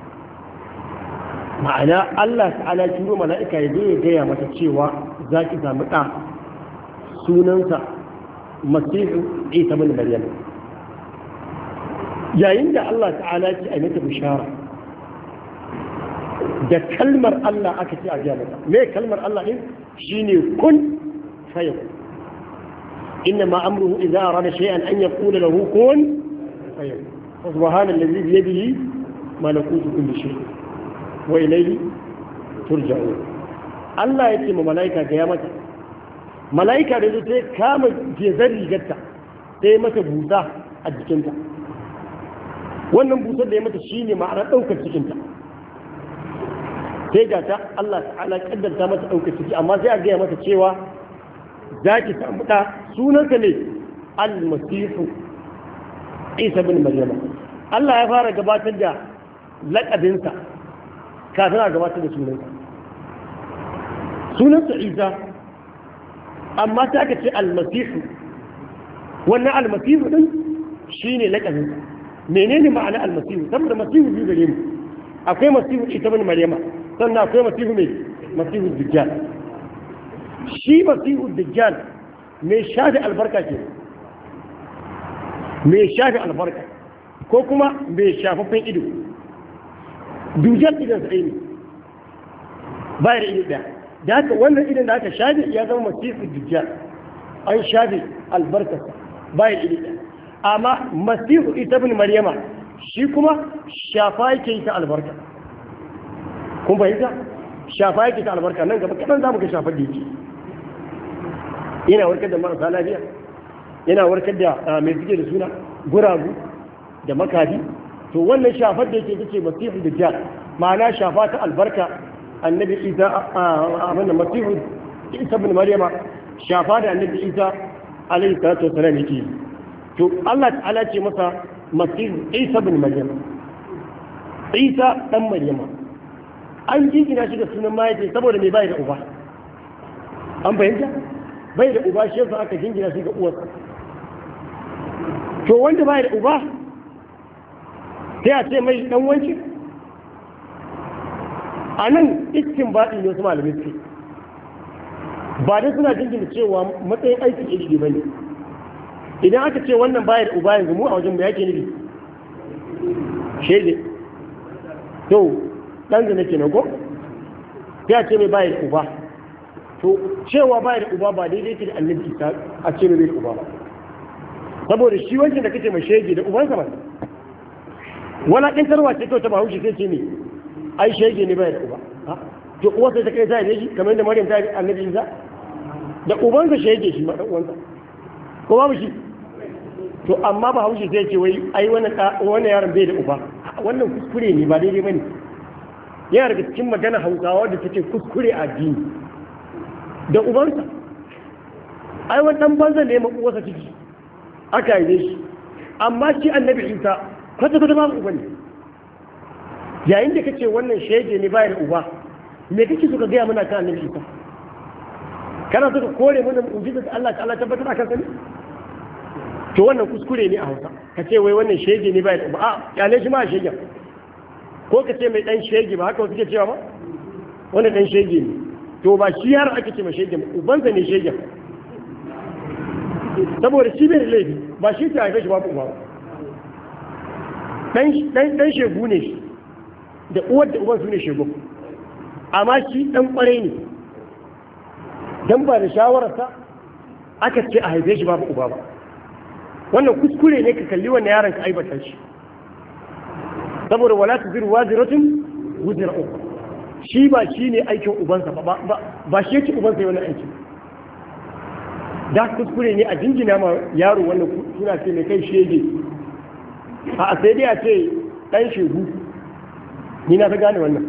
ma'ana Allah ta'ala turo mala'ika ya zo ya gaya mata cewa za ki samu ɗa sunansa masihu isa bin maryam yayin da Allah ta'ala ki a mata bishara da kalmar Allah aka ce a gaya masa me kalmar Allah din shine kun fayakun inna ma amruhu idza arada shay'an an yaqula lahu kun fayakun subhanallazi bi yadihi malakutu kulli shay wa ilayhi turja'un Allah yake ma malaika ga ya mata malaika da zai kama jezar rigarta sai mata busa a jikinta wannan busar da ya mata shine ma'anar daukar cikinta sai ga ta Allah ta'ala kaddarta mata ɗaukar ciki amma sai a gaya mata cewa za ki samu ɗa sunansa ne almasihu isa bin maryama Allah ya fara gabatar da laƙabinsa kafin a gabatar da sunansa sunansa isa amma sai aka ce almasihu wannan almasihu ɗin shi ne laƙabinsa menene ma'ana almasihu saboda masihu biyu gare mu akwai masihu isa bin maryama sannan akwai masihu mai masihu dajjal shi masihu dajjal mai shafi albarka ke mai shafi albarka ko kuma mai shafaffen ido dajjal idan sa ne bayar da ido ɗaya da haka wannan idan da aka shafi ya zama masihu dajjal an shafi albarkarsa bayar da ido ɗaya amma masihu isa bin maryama shi kuma shafa yake yi ta albarka kun fahimta shafa yake ta albarka nan gaba kaɗan za mu ga shafar da yake yana warkar da marasa lafiya yana warkar da mai suke da suna guragu da makafi to wannan shafar da yake take masihu dajjal ma'ana shafa ta albarka annabi isa abin da masihu isa bin maryama shafa da annabi isa alaihi salatu wasalam yake to Allah ta'ala ce masa masihu isa bin maryama isa dan maryama an jingina shi da sunan mahaifi saboda mai bai da uba an fahimta bai da uba shi yasa aka jingina shi ga uwarsa to wanda bai da uba sai a ce mai dan wanci a nan iskin baɗi ne wasu malamai suke ba dai suna jingina cewa matsayin aikin ilimi ba ne idan aka ce wannan bai da uba yanzu mu a wajen da yake nufi shege to dan zina kenan ko sai a ce mai bai da uba to cewa bai da uba ba daidai ke da annabi Isa a ce mai bai da uba ba saboda shi wancan da kace mai shege da ubansa ba wala din tarwa ce to ta bahaushe sai ce ne ai shege ne bai da uba to uwa sai ta kai ta yi shi kamar yadda Maryam ta yi annabi Isa da ubansa shege shi ma dan uwansa ko babu shi to amma bahaushe sai ce wai ai wannan wannan yaron bai da uba wannan kuskure ne ba daidai bane yana daga cikin magana hausawa da take kuskure a addini da ubansa ai wannan banza ne ma uwarsa ciki aka yi shi amma shi annabi Isa kwata kwata babu uba ne yayin da kace wannan shege ne bai da uba me kake so ka gaya mana kan annabi Isa kana so ka kore mana mu'jiza da Allah ta'ala tabbatar akan sani to wannan kuskure ne a Hausa kace wai wannan shege ne bai da uba a kyale shi ma shege ko ka ce mai dan shege ba haka wasu ke cewa ba wanda dan shege ne to ba shi yaro ake ce mai shege ba ubansa ne shege saboda shi bai da laifi ba shi ta haife shi ba uba dan dan dan shegu ne shi da uwar da uban su ne shegu amma shi dan kwarai ne dan ba da shawararsa aka ce a haife shi ba uba ba wannan kuskure ne ka kalli wannan yaron ka aibata shi saboda wala tuziru waziratun wuzira uku shi ba shi ne aikin ubansa ba ba shi yake ubansa yi wani aiki da kuskure ne a jingina ma yaro wannan suna ce mai kai shege a sai dai a ce ɗan shegu ni na ta gane wannan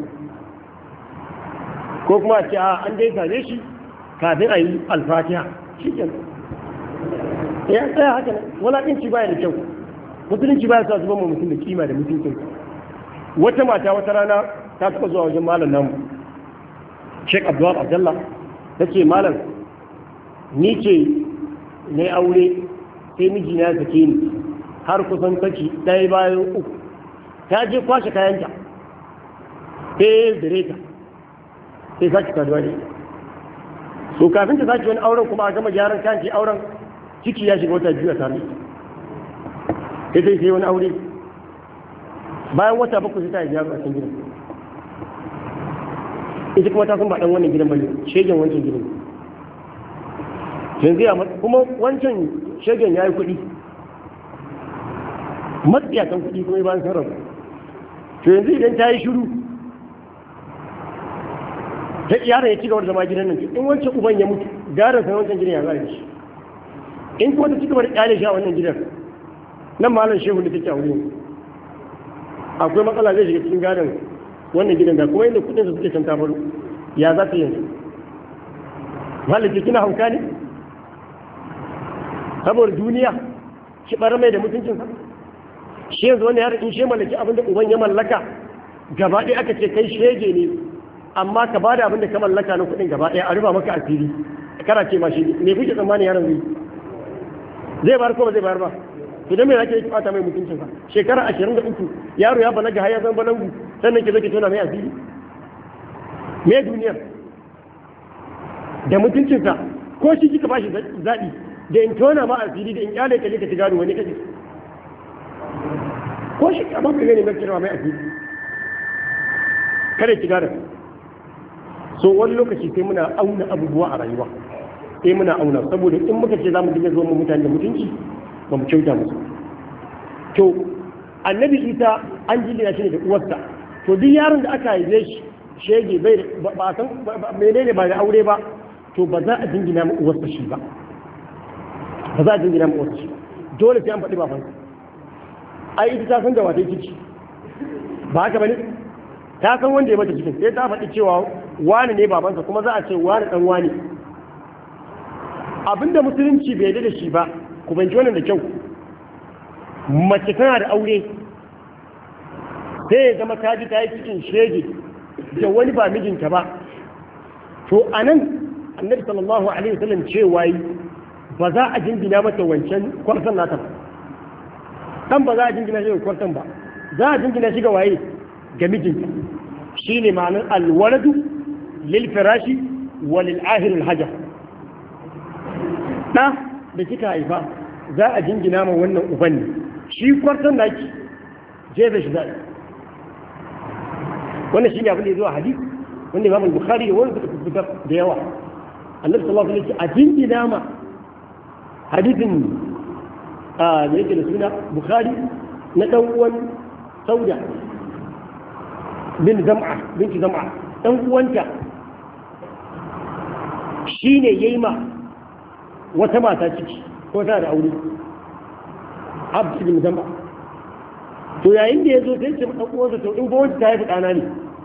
ko kuma a ce a an dai same shi kafin a yi alfatiha shi ke ya tsaya haka nan walaƙinci baya da kyau musulunci baya sa zuban mu mutum da kima da mutuncin wata mata wata rana ta taɓa zuwa wajen malam namu Sheikh Abdul Abdullah ta ce malam ni ce na yi aure sai mijina ya sake ni har kusan saki ɗaya bayan uku ta je kwashe kayanta sai dare ta sai sake saduwa ne so kafin ta sake wani auren kuma a gama gyaran kayan ce auren ciki ya shiga wata biyu a sami sai sai sai wani aure bayan wata bakwai sai ta yi gyaro a cikin gidan ita kuma ta san ba dan wannan gidan bane shegen wancan gidan yanzu ya kuma wancan shegen yayi kuɗi matsiyatan kuɗi kuma ba san rabu to yanzu idan ta yi shiru ta yaron ya ci gaba da zama gidan nan in wancan uban ya mutu garin sai wancan gidan ya zai shi in kuma ta ci gaba da kyale shi a wannan gidan nan malam shehu da take a wurin akwai matsala zai shiga cikin gadon wannan gidan da kuma inda kudin su suke can tabaru ya za ta yanzu malaki kina hauka ne saboda duniya shi bar mai da mutuncinsa shi yanzu wani yaron in shi mallaki abinda uban ya mallaka gaba ɗaya aka ce kai shege ne amma ka bada abinda ka mallaka na kudin gaba ɗaya a rufa maka asiri kana ce ma shi ne kuke tsammanin yaron zai zai bar ko ba zai bayar ba to dan me yake yi fata mai mutuncin sa shekara ashirin da uku yaro ya balaga har ya zama balangu sannan ke zake tona mai asiri me duniyar da mutuncin sa ko shi kika bashi zabi da in tona ma asiri da in kyale ka ka tigaro wani kaje ko shi ka baka gani mai kira mai asiri kada tigaro so wani lokaci sai muna auna abubuwa a rayuwa sai muna auna saboda in muka ce za mu dinga zuwa mu mutane da mutunci ba mu kyauta musu to annabi isa an jingina shi ne da uwarsa to duk yaron da aka haife shi shege bai ba san menene ba da aure ba to ba za a jingina mu uwarsa shi ba ba za a jingina mu uwarsa shi ba dole sai an faɗi babansa ai ita ta san da wata ciki ba haka bane ta san wanda ya mata cikin sai ta faɗi cewa wani ne babansa kuma za a ce wani dan wani abinda musulunci bai yarda da shi ba ku banci wannan da kyau mace tana da aure sai ya zama ta ji ta yi cikin shege da wani ba mijinta ba to a nan annabi sallallahu alaihi wasallam cewa yi ba za a jingina mata wancan kwartan nata ba dan ba za a jingina shi ga kwartan ba za a jingina shi ga waye ga mijinta shine ma'anar alwaladu lil firashi wa lil ahir al hajar da da kika haifa za a jingina ma wannan uban ne shi kwartan naki jefe shi zai wannan shine abin da ya zo a hadisi wanda Imam Bukhari da wani suka fitar da yawa Annabi sallallahu alaihi wasallam a jingina ma hadisin a da yake da suna Bukhari na dan uwan Sauda bin Zam'a binti Zam'a dan uwanta shine yayi ma wata mata ciki ko ta da aure abdu bin zama to yayin da ya zo sai ce dan uwansa to in gwamnati ta haifi ɗana ne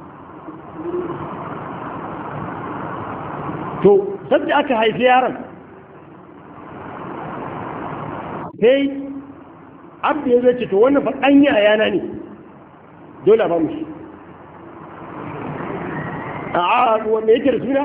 to sabda aka haifi yaron sai abdu ya zo ce to wannan fa ɗan yayana ne dole a ba mu shi a wanda yake da suna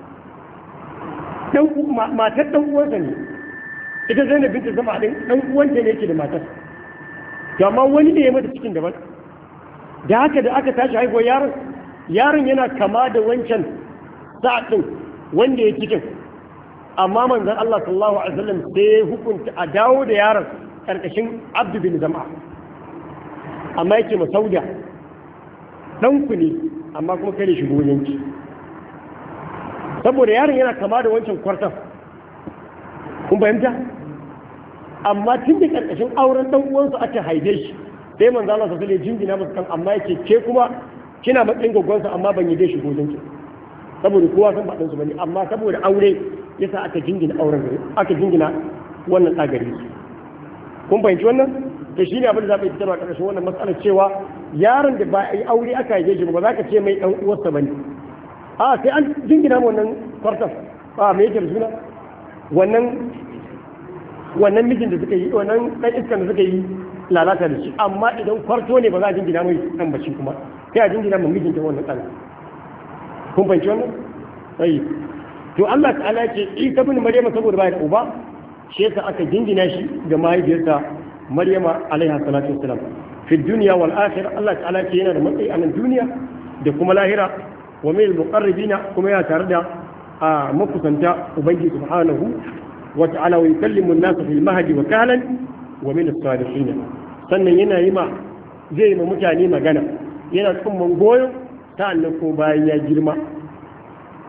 matar ɗan uwansa ne ita zai na binta zama ɗin ɗan uwanta ne yake da matar to amma wani ne ya mata cikin daban da haka da aka tashi haihuwar yaron yaron yana kama da wancan sa'adin wanda ya cikin amma manzon Allah sallallahu alaihi wasallam sai hukunta a dawo da yaron karkashin Abdu bin Zama amma yake masauda dan ku ne amma kuma kai ne shigo yanki saboda yaron yana kama da wancan kwartan kun fahimta amma tun da karkashin auren dan uwansu aka haife shi sai manzo Allah sallallahu alaihi wasallam jingina masa kan amma yake ke kuma kina matsayin gaggonsa amma ban yi dai shi gojin ki saboda kowa san faɗin su bane amma saboda aure yasa aka jingina auren aka jingina wannan tsagare su kun fahimci wannan to shine abin da za ka yi fitarwa karkashin wannan matsalar cewa yaron da ba a yi aure aka haife shi ba za ka ce mai dan uwarsa bane a sai an jingina wannan kwartan a me yake da suna wannan wannan mijin da suka yi wannan dan iskan da suka yi lalata da shi amma idan kwarto ne ba za a jingina mai dan bashi kuma sai a jingina mai mijinta wannan dan kun fahimci wannan sai to Allah ta'ala ya ce Isa bin Maryama saboda bai da uba shi yasa aka jingina shi ga mahaifiyarsa Maryama alaiha salatu wassalam fi dunya wal akhirah Allah ta'ala ya ce yana da matsayi a nan duniya da kuma lahira wa min al-muqarribina kuma ya tare da a makusanta ubangiji subhanahu wa ta'ala wa yukallimu an-nasa fil mahdi wa kahlan wa min as-salihin sannan yana yi ma zai yi ma mutane magana yana cikin mangoyon ta annan ko bayan ya girma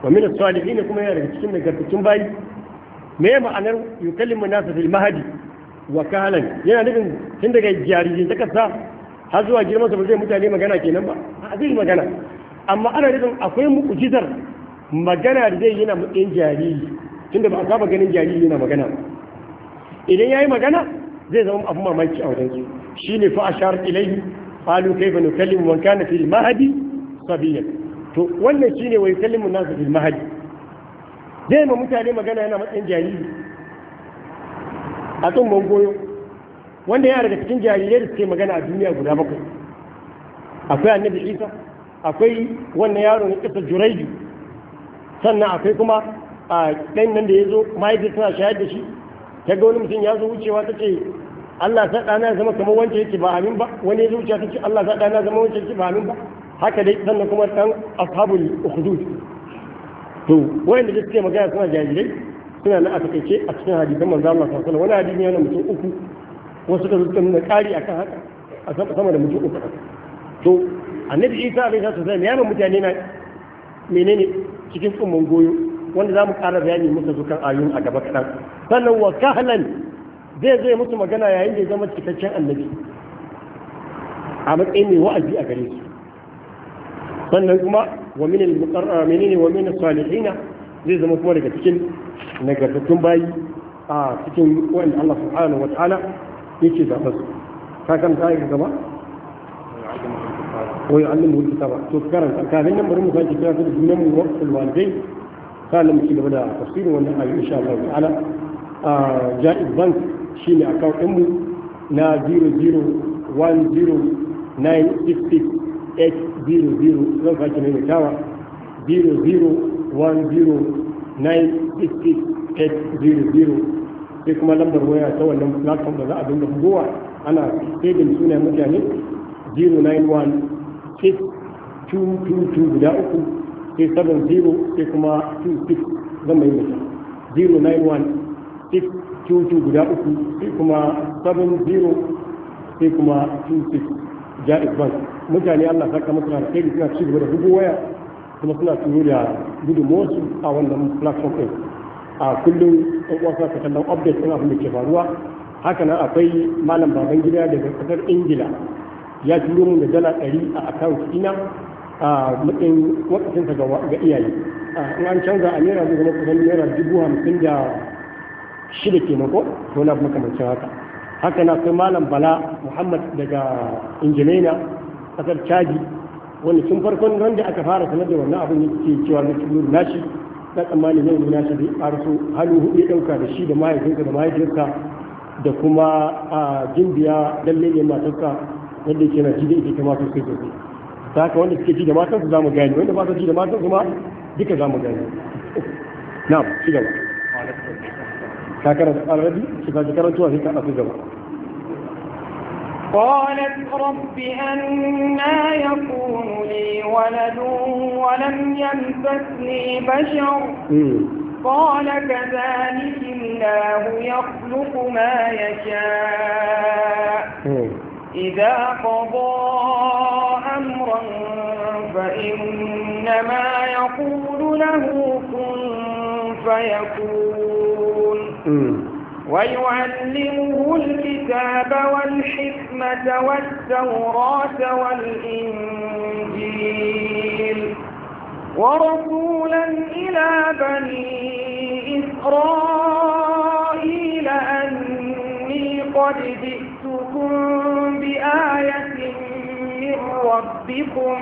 wa min as-salihin kuma yana daga cikin nagartattun bayi me ma'anar yukallimu nasa fil mahdi wa kahalan yana nufin tun daga jaririn ta kasa har zuwa girman sa ba zai mutane magana kenan ba a zai magana amma ana nufin akwai mu'jizar magana da zai yi na matsayin jariri tunda ba a saba ganin jariri yana magana ba idan yayi magana zai zama abu mamaki a wajen su shine fa ashar ilayhi qalu kayfa nukallimu man kana fil mahdi sabiyan to wannan shine wai kallimu nasu fil mahdi zai ma mutane magana yana matsayin jariri a tsumman goyo wanda yana daga cikin jarirai da suke magana a duniya guda bakwai akwai annabi isa akwai wannan yaro na kisa juraiju sannan akwai kuma a ɗan nan da ya zo mahaifiyar suna shayar da shi ta ga wani mutum ya zo wucewa ta ce Allah sa ɗana zama kamar wancan yake ba amin ba wani ya zo wucewa ta ce Allah sa ɗana zama wancan yake ba amin ba haka dai sannan kuma ɗan ashabul ukhdud to wayanda da suke magana suna jarirai suna na a takaice a cikin hadisan manzo Allah sallallahu alaihi wasallam wani hadisi yana mutum uku wasu da suka nuna ƙari akan haka a sama da mutum uku to annabi Isa alaihi wasallam ya nuna mutane na menene cikin tsumman goyo wanda za mu ƙara bayani muka zo kan ayoyin a gaba kaɗan sannan wa kahlan zai zai musu magana yayin da ya zama cikakken annabi a matsayin mai wa'azi a gare su sannan kuma wa min al-muqarrab menene wa min as-salihin zai zama kuma daga cikin nagartattun bayi a cikin wanda Allah subhanahu wa ta'ala yake zaɓa su ka kan ta yi gaba wa yu'allimu al-kitaba to karanta kafin nan bari mu sake kira da sunan mu waqtul walidain kana mu ci gaba da tafsirin wannan ayoyi insha Allah ta'ala a Jaiz Bank shine account din mu na zero zero one zero nine six six eight zero zero zan sake mai tawa zero zero one zero nine six six eight zero zero sai kuma lambar waya ta wannan platform da za a dinga bugowa ana saving sunayen mutane zero nine one six two two two guda uku sai seven zero sai kuma two six zan mai mutum zero nine one six two two guda uku sai kuma seven zero sai kuma two six Jaiz Bank mutane Allah saka musu da kai suna ci gaba da bugo waya kuma suna turo da gudunmuwarsu a wannan platform ɗin a kullum ɗan uwa suna kallon update ɗin abin da ke faruwa haka nan akwai malam baban gida daga ƙasar Ingila ya turo mun da dala ɗari a account ina a matsayin wakafinsa ga iyaye in an canza a naira zai zama kusan naira dubu hamsin da shida kenan ko to na makamancin haka haka na akwai malam Bala Muhammad daga Injinena ƙasar Chadi wanda tun farkon ran da aka fara sanar da wannan abin yake cewa na turo nashi na tsammani ne ne nashi da arso hannu hudu ya ɗauka da shi da mahaifinsa da mahaifiyarsa da kuma a jimbiya lalle ne matarsa wanda yake na ji da ita ma sosai sosai ta haka wanda suke ji da matansu za mu gani wanda ba su ji da matansu ma duka za mu gani na ci gaba ka karanta already ki ka karantuwa sai ka ɗafi gaba قالت رب أنا يكون لي ولد ولم يمسسني بشر قال كذلك الله يخلق ما يشاء إذا قضى أمرا فإنما يقول له كن فيكون ويعلمه الكتاب والحكمة والتوراة والإنجيل ورسولا إلى بني إسرائيل أني قد جئتكم بآية من ربكم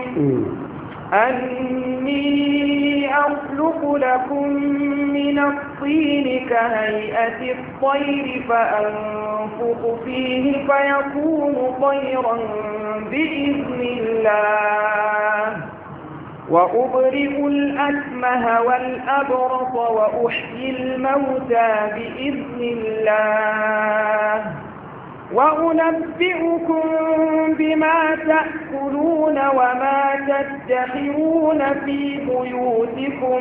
أني أخلق لكم من الطين كهيئة الطير فأنفخ فيه فيكون طيرا بإذن الله وأبرئ الأكمه والأبرص وأحيي الموتى بإذن الله وأنبئكم بما تأكلون وما تدخرون في بيوتكم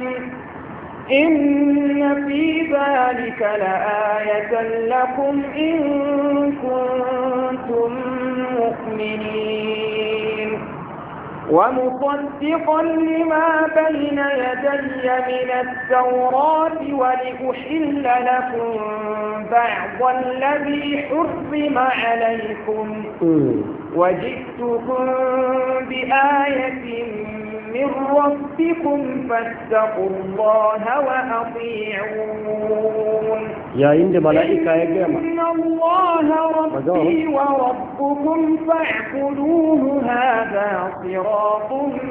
إن في ذلك لآية لكم إن كنتم مؤمنين ومصدقا لما بين يدي من التوراة ولأحل لكم بعض الذي حرم عليكم وجئتكم بآية من ربكم فاتقوا الله وأطيعون يا عند ملائكة يا جماعة إن الله ربي وربكم فاعبدوه هذا صراط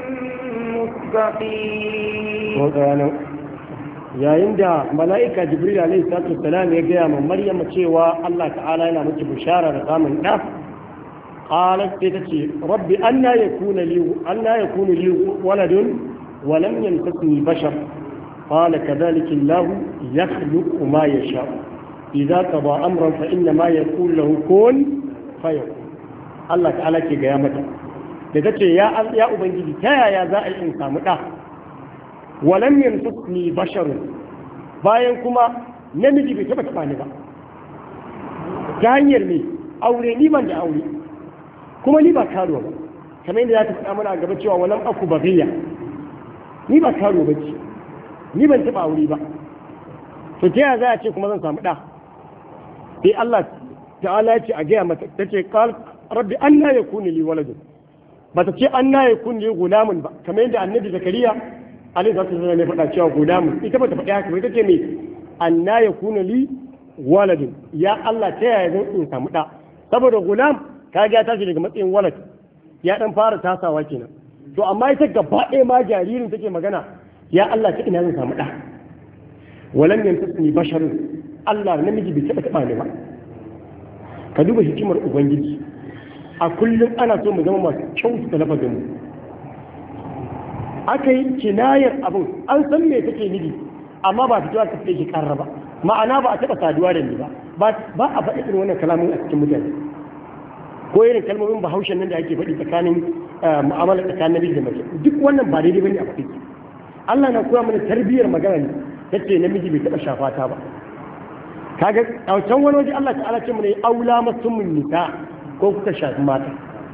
مستقيم yayin da mala'ika jibril alaihi salatu wassalam ya gaya ma maryam cewa Allah ta'ala yana miki bishara da samun da qalat sai tace rabbi anna yakuna li anna yakunu li waladun wa lam yamsasni bashar qala kadhalika Allah yakhluqu ma yasha idza qada amran fa inna ma yaqulu lahu kun fayakun Allah ta'ala ke gaya mata da tace ya ya ubangiji ta yaya za a yi in samu da walam yamsasni basharun bayan kuma namiji bai taba taba ni ba ta hanyar me aure ni ban da aure kuma ni ba karuwa ba kamar yadda za ta faɗa mana a gaba cewa walam aku baghiya ni ba karuwa ba ce ni ban taba aure ba to ta yaya za a ce kuma zan samu ɗa sai Allah ta'ala ya ce a gaya mata ta ce qal rabbi anna yakunu li waladun ba ta ce anna yakunu li gulamun ba kamar yadda annabi zakariya alai za su zama ne faɗa cewa guda mu ita ba ta faɗi haka ba ita ce mai anna ya kuna li waladin ya Allah ta yaya zan in samu ɗa saboda gulam ka ga ya tashi daga matsayin walad ya dan fara tasawa kenan to amma ita gaba ɗaya ma jaririn take magana ya Allah ta ina zan samu ɗa walam yantasni basharun Allah namiji bai taɓa taɓa ni ba ka duba hikimar ubangiji a kullum ana so mu zama masu kyau da lafazin mu aka yi kinayar abin an san me take nufi amma ba fitowa ta take karra ba ma'ana ba a taɓa saduwa da ni ba ba a faɗi irin wannan kalamun a cikin mutane ko irin kalmomin bahaushen nan da ake faɗi tsakanin mu'amala tsakanin namiji da mace duk wannan ba daidai bane a faɗi Allah na koya mana tarbiyyar magana ne yace namiji bai taɓa shafa ta ba kaga a can wani waje Allah ta'ala ce mu ne aula masumun nisa ko kuka shafi mata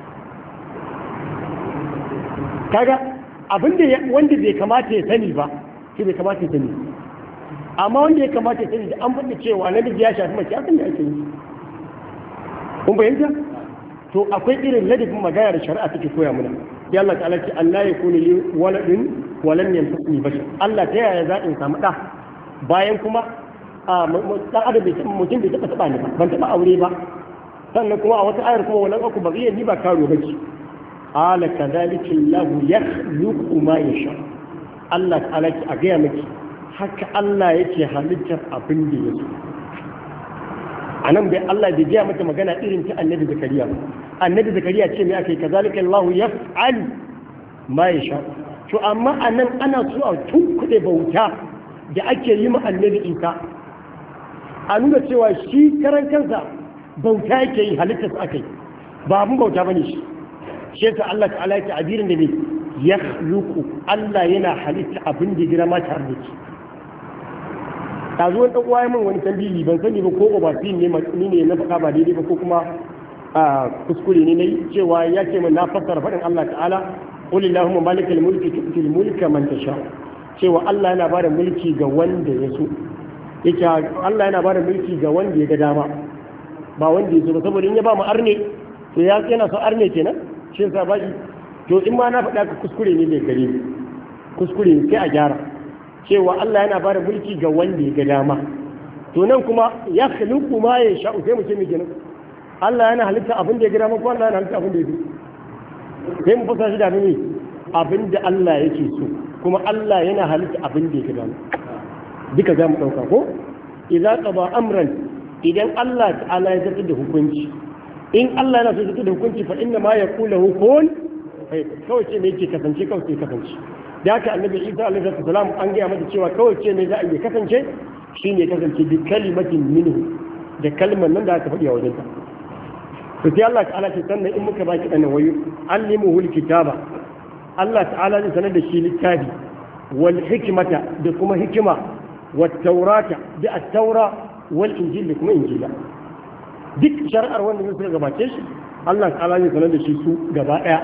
kaga abinda wanda bai kamata ya sani ba shi bai kamata ya sani amma wanda ya kamata ya sani da an faɗi cewa namiji ya shafi mace akan da ake yi kun fahimta to akwai irin ladabin magana da shari'a take koya mana ya Allah ta'ala ce Allah ya kuni li waladin wa lam yantasni bashar Allah ta yaya za in samu da bayan kuma a dan adam bai mutum bai taba taba ni ba ban taba aure ba sannan kuma a wata ayar kuma walan aku baghiya ni ba karo bace قال كذلك الله يخلق ما يشاء Allah ta'ala ki a gaya miki haka Allah yake halittar abin da yake a nan bai Allah bai gaya mata magana irin ta annabi zakariya ba annabi zakariya ce mai aka yi kazalika Allah yaf'al ma yasha to amma a nan ana so a tunkuɗe bauta da ake yi ma annabi Isa a nuna cewa shi karan kansa bauta yake yi halittar sa akai ba abin bauta bane shi shi yasa Allah ta'ala ya ta'abirin da ne ya khluqu Allah yana halitta abin da gira ma tare da shi ta zo dan uwa min wani tambayi ban sani ba ko obatin ne ni ne na faɗa ba daidai ba ko kuma a kuskure ne nayi cewa ya ce min na fassara faɗin Allah ta'ala qul illahumma malikal mulki tu'til mulka man tasha cewa Allah yana bada mulki ga wanda ya so yake Allah yana bada mulki ga wanda ya ga dama ba wanda ya so ba saboda in ya ba mu arne to ya yana so arne kenan shi yasa ba shi to in ma na faɗa ka kuskure ne bai gare ni kuskure ne sai a gyara cewa Allah yana bada mulki ga wanda ya ga dama to nan kuma ya khluqu ma ya sha'u sai mu ce mu kenan Allah yana halitta abin da ya ga dama ko Allah yana halitta abin da ya so sai mu fasa shi da mini abin da Allah yake so kuma Allah yana halitta abin da ya ga dama duka za mu ɗauka ko idan qada amran idan Allah ta'ala ya zartar da hukunci in Allah yana so ya zartar da hukunci fa inna ma yaqulu kun kawai ce me yake kasance kawai sai kasance da haka annabi Isa alaihi salam an gaya mata cewa kawai ce me za a yi kasance shine kasance bi kalimatin minhu da kalmar nan da aka faɗi a wajen ta to sai Allah ta'ala ce sannan in muka baki dan wayu allimuhu alkitaba Allah ta'ala zai sanar da shi littafi wal hikmata da kuma hikima wat taurata da at-taura wal injil da kuma injila duk shari'ar wanda zai suka gabace shi Allah ta'ala zai sanar da shi su gaba daya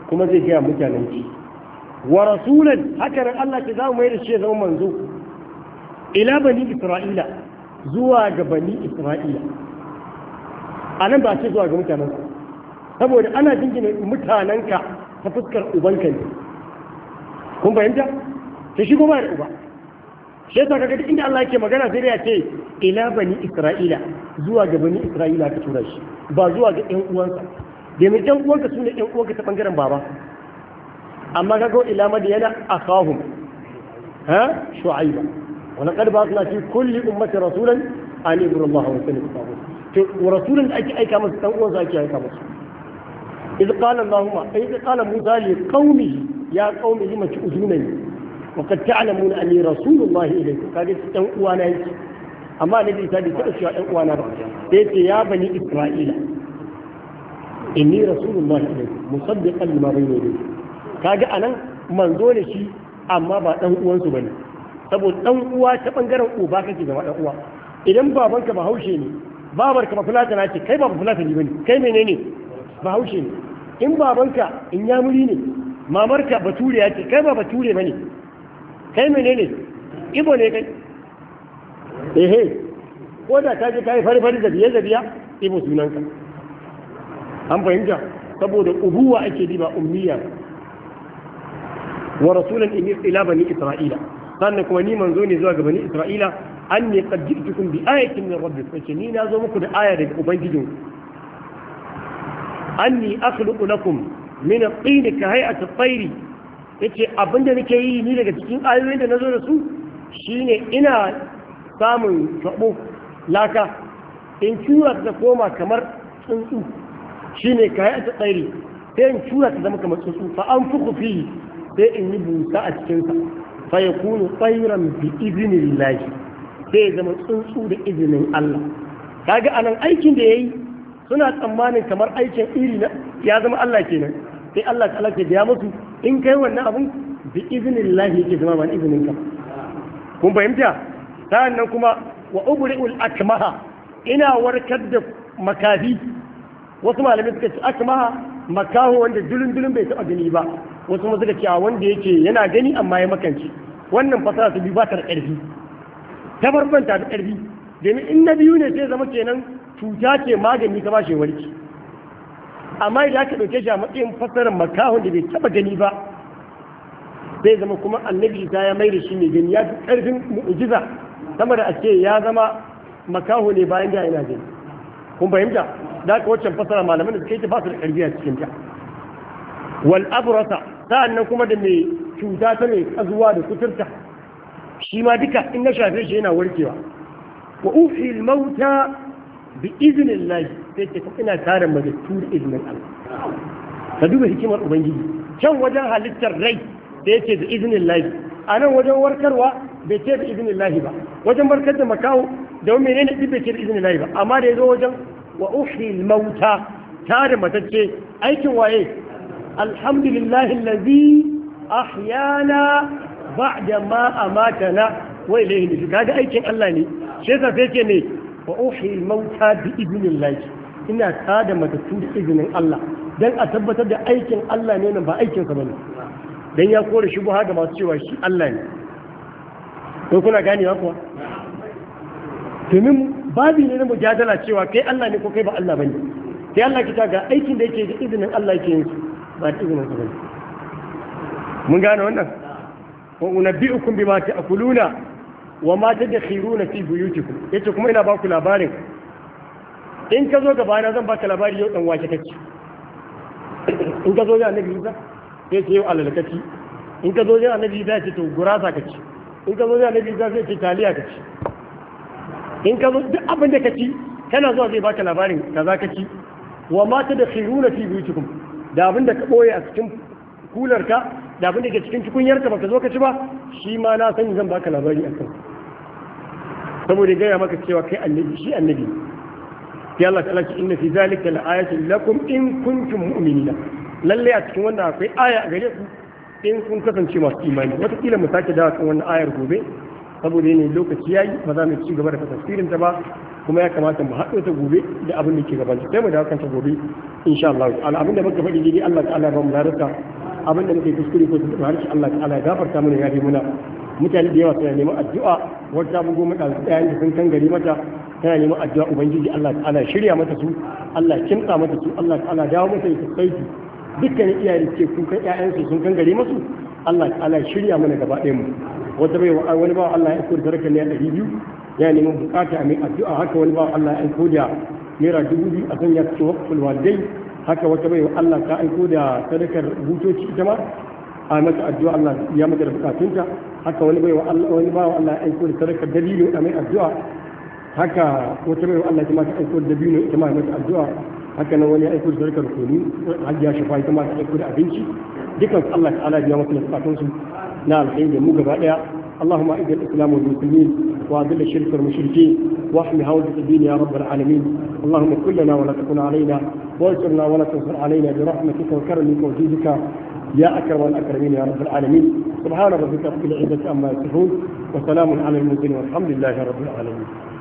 kuma zai gaya mutanen ki wa rasulan haka nan Allah ke zamu mai da shi zama manzo ila bani isra'ila zuwa ga bani isra'ila anan ba ce zuwa ga mutanen saboda ana jingina mutanenka ta fuskar ubanka ne kun fahimta ta shi kuma da uba shi yasa kaga duk inda Allah yake magana sai ya ce ila bani isra'ila zuwa ga bani isra'ila ka tura shi ba zuwa ga ƴan uwansa domin ƴan uwanka su ne ƴan uwanka ta bangaren baba amma kaga ila madiyana akhahum ha shu'aiba wa laqad ba'athna fi kulli ummati rasulan an ibudu Allah wa sallallahu to rasulun da ake aika masa dan uwansa ake aika masa idh qala Allahumma idh qala Musa li qaumihi ya qaumi lima tu'zunani وقد تعلمون أني رسول الله إليكم قال أن أوانا يجي أما الذي يتابع تأشياء أن أوانا قلت يا بني إسرائيل إني رسول الله إليكم مصدقا لما بين يدي قال أنا من دون شيء أما بعد أن أوان سبني saboda dan uwa ta bangaren uba kake da dan uwa idan babanka ba haushe ne babarka ba fulata na ce kai ba fulata ne bane kai menene ba haushe ne in babanka in yamuri ne mamarka bature ya ce kai ba bature bane kai menene ibo ne kai ehe ko da ka je kai fari fari da biye da biya ibo sunanka an fahimta saboda ubuwa ake diba ummiya wa rasulan ila bani isra'ila sannan kuma ni manzo ne zuwa ga bani isra'ila anni qad ji'tukum bi ayatin min rabbikum kace ni na zo muku da aya daga ubangijin anni akhluqu lakum min at-tin ka hay'ati at-tayr yace abinda nake yi ni daga cikin ayoyin da nazo da su shine ina samun tabo laka in tura ta koma kamar tsuntsu shine ka hay'ati at-tayr sai in tura ta zama kamar tsuntsu fa anfuku fi sai in yi busa a cikin sa fa yakunu tayran bi idnillahi sai zama tsuntsu da izinin Allah kaga anan aikin da yayi suna tsammanin kamar aikin iri na ya zama Allah kenan sai Allah ta'ala ke biya musu in kai wannan abun bi iznillahi yake zama ba izinin ka kun fahimta sannan kuma wa ubri'ul akmaha ina warkar da makafi wasu malamai suka ce akmaha makaho wanda dulun dulun bai taba gani ba wasu ma suka ce a wanda yake yana gani amma ya makance wannan fasara su bi ba ta da ƙarfi ta barbanta da ƙarfi domin in na biyu ne sai zama kenan cuta ce magani ta bashi warki amma idan aka ɗauke shi a matsayin fasarar makahon da bai taɓa gani ba zai zama kuma annabi isa ya mai da shi mai gani ya fi ƙarfin mu'ujiza sama da a ce ya zama makaho ne bayan da yana gani kun fahimta da aka waccan fasara malaman da suka yi ta ba su da ƙarfi a cikin ta wal abrasa sa'annan kuma da mai cuta ta mai kazuwa da kuturta shi ma duka in na shafe shi yana warkewa wa ufi mauta bi izinin lahi sai ce kuma ina tare magattu da izinin Allah ka duba hikimar ubangiji can wajen halittar rai da yake da izinin lahi a nan wajen warkarwa bai ce da izinin lahi ba wajen barkar da makawo da wani menene ɗin bai ce da izinin lahi ba amma da ya zo wajen wa ufi mauta tare matacce aikin waye alhamdulillahi allazi ahyana ba'da ma amatana wa ilayhi nushur kaga aikin Allah ne shi yasa sai ce ne wa uhi al-mauta bi idnillah ina tada matattu da izinin Allah dan a tabbatar da aikin Allah ne nan ba aikin sa bane dan ya kore shubha ga masu cewa shi Allah ne ko kuna ganewa kuwa domin babi ne na mujadala cewa kai Allah ne ko kai ba Allah bane sai Allah kita ga aikin da yake da izinin Allah yake yin ba da izinin sa bane mun gane wannan wa unabbi'ukum bima ta'kuluna wa ma tadkhiruna fi buyutikum yace kuma ina baku labarin in ka zo gaba na zan baka labari yau dan wake kace in ka zo ga annabi Isa sai ce yau alal kace in ka zo ga annabi Isa ce to gurasa kace in ka zo ga annabi Isa sai ce taliya kace in ka zo duk abin da kace kana zuwa zai baka labarin kaza kace wa ma tadkhiruna fi buyutikum da abin da ka boye a cikin kularka da abin da ke cikin tukunyarka baka zo ka ci ba shi ma na sani zan baka labari akan saboda gaya maka cewa kai annabi shi annabi sai Allah ta laki inna fi zalika laayatin lakum in kuntum mu'minina lalle a cikin wannan akwai aya a gare ku in kun kasance masu imani wataƙila mu sake dawo kan wannan ayar gobe saboda ne lokaci yayi ba za mu ci gaba da tafsirin ta ba kuma ya kamata mu haɗo ta gobe da abin da ke gaban ta sai mu dawo kanta gobe insha Allah ta'ala abin da muka faɗi dai Allah ta'ala ba mu larabta abin da muke kuskure ko tuba harshe Allah ta'ala ya gafarta mana ya bi muna mutane da yawa suna neman addu'a wata bugo mata ɗayan da sun kan gari mata tana neman addu'a ubangiji Allah ta'ala shirya mata su Allah kimtsa mata su Allah ta'ala dawo mata da saiti dukkanin iyaye da ke kukan ƴaƴansu sun kan gari masu Allah ta'ala shirya mana gaba ɗayan mu wata bai wani ba Allah ya aiko da sadaka ne ɗari biyu ya neman bukata a mai addu'a haka wani ba Allah ya aiko da naira dubu biyu a sanya cikin waqful walidai haka wata bai Allah ta aiko da sadakar butoci ita ma a mata addu'a Allah ya mata da bukatunta haka wani bai Allah wani ba Allah ya aiko da sadakar dalilo a mai addu'a haka wata bai Allah ta mata aiko da dabino ita ma mata addu'a haka nan wani ya aiko da sadakar kunu hajjiya shafa ita ma ta aiko da abinci dukan Allah ta'ala biya mata da bukatunsu na alkhairi da mu gaba daya اللهم اعز الاسلام والمسلمين واذل الشرك والمشركين واحمي حوزه الدين يا رب العالمين اللهم كن لنا ولا تكن علينا وانصرنا ولا تنصر علينا برحمتك وكرمك وجودك يا اكرم الاكرمين يا رب العالمين سبحان ربك رب العزه عما يصفون وسلام على المرسلين والحمد لله رب العالمين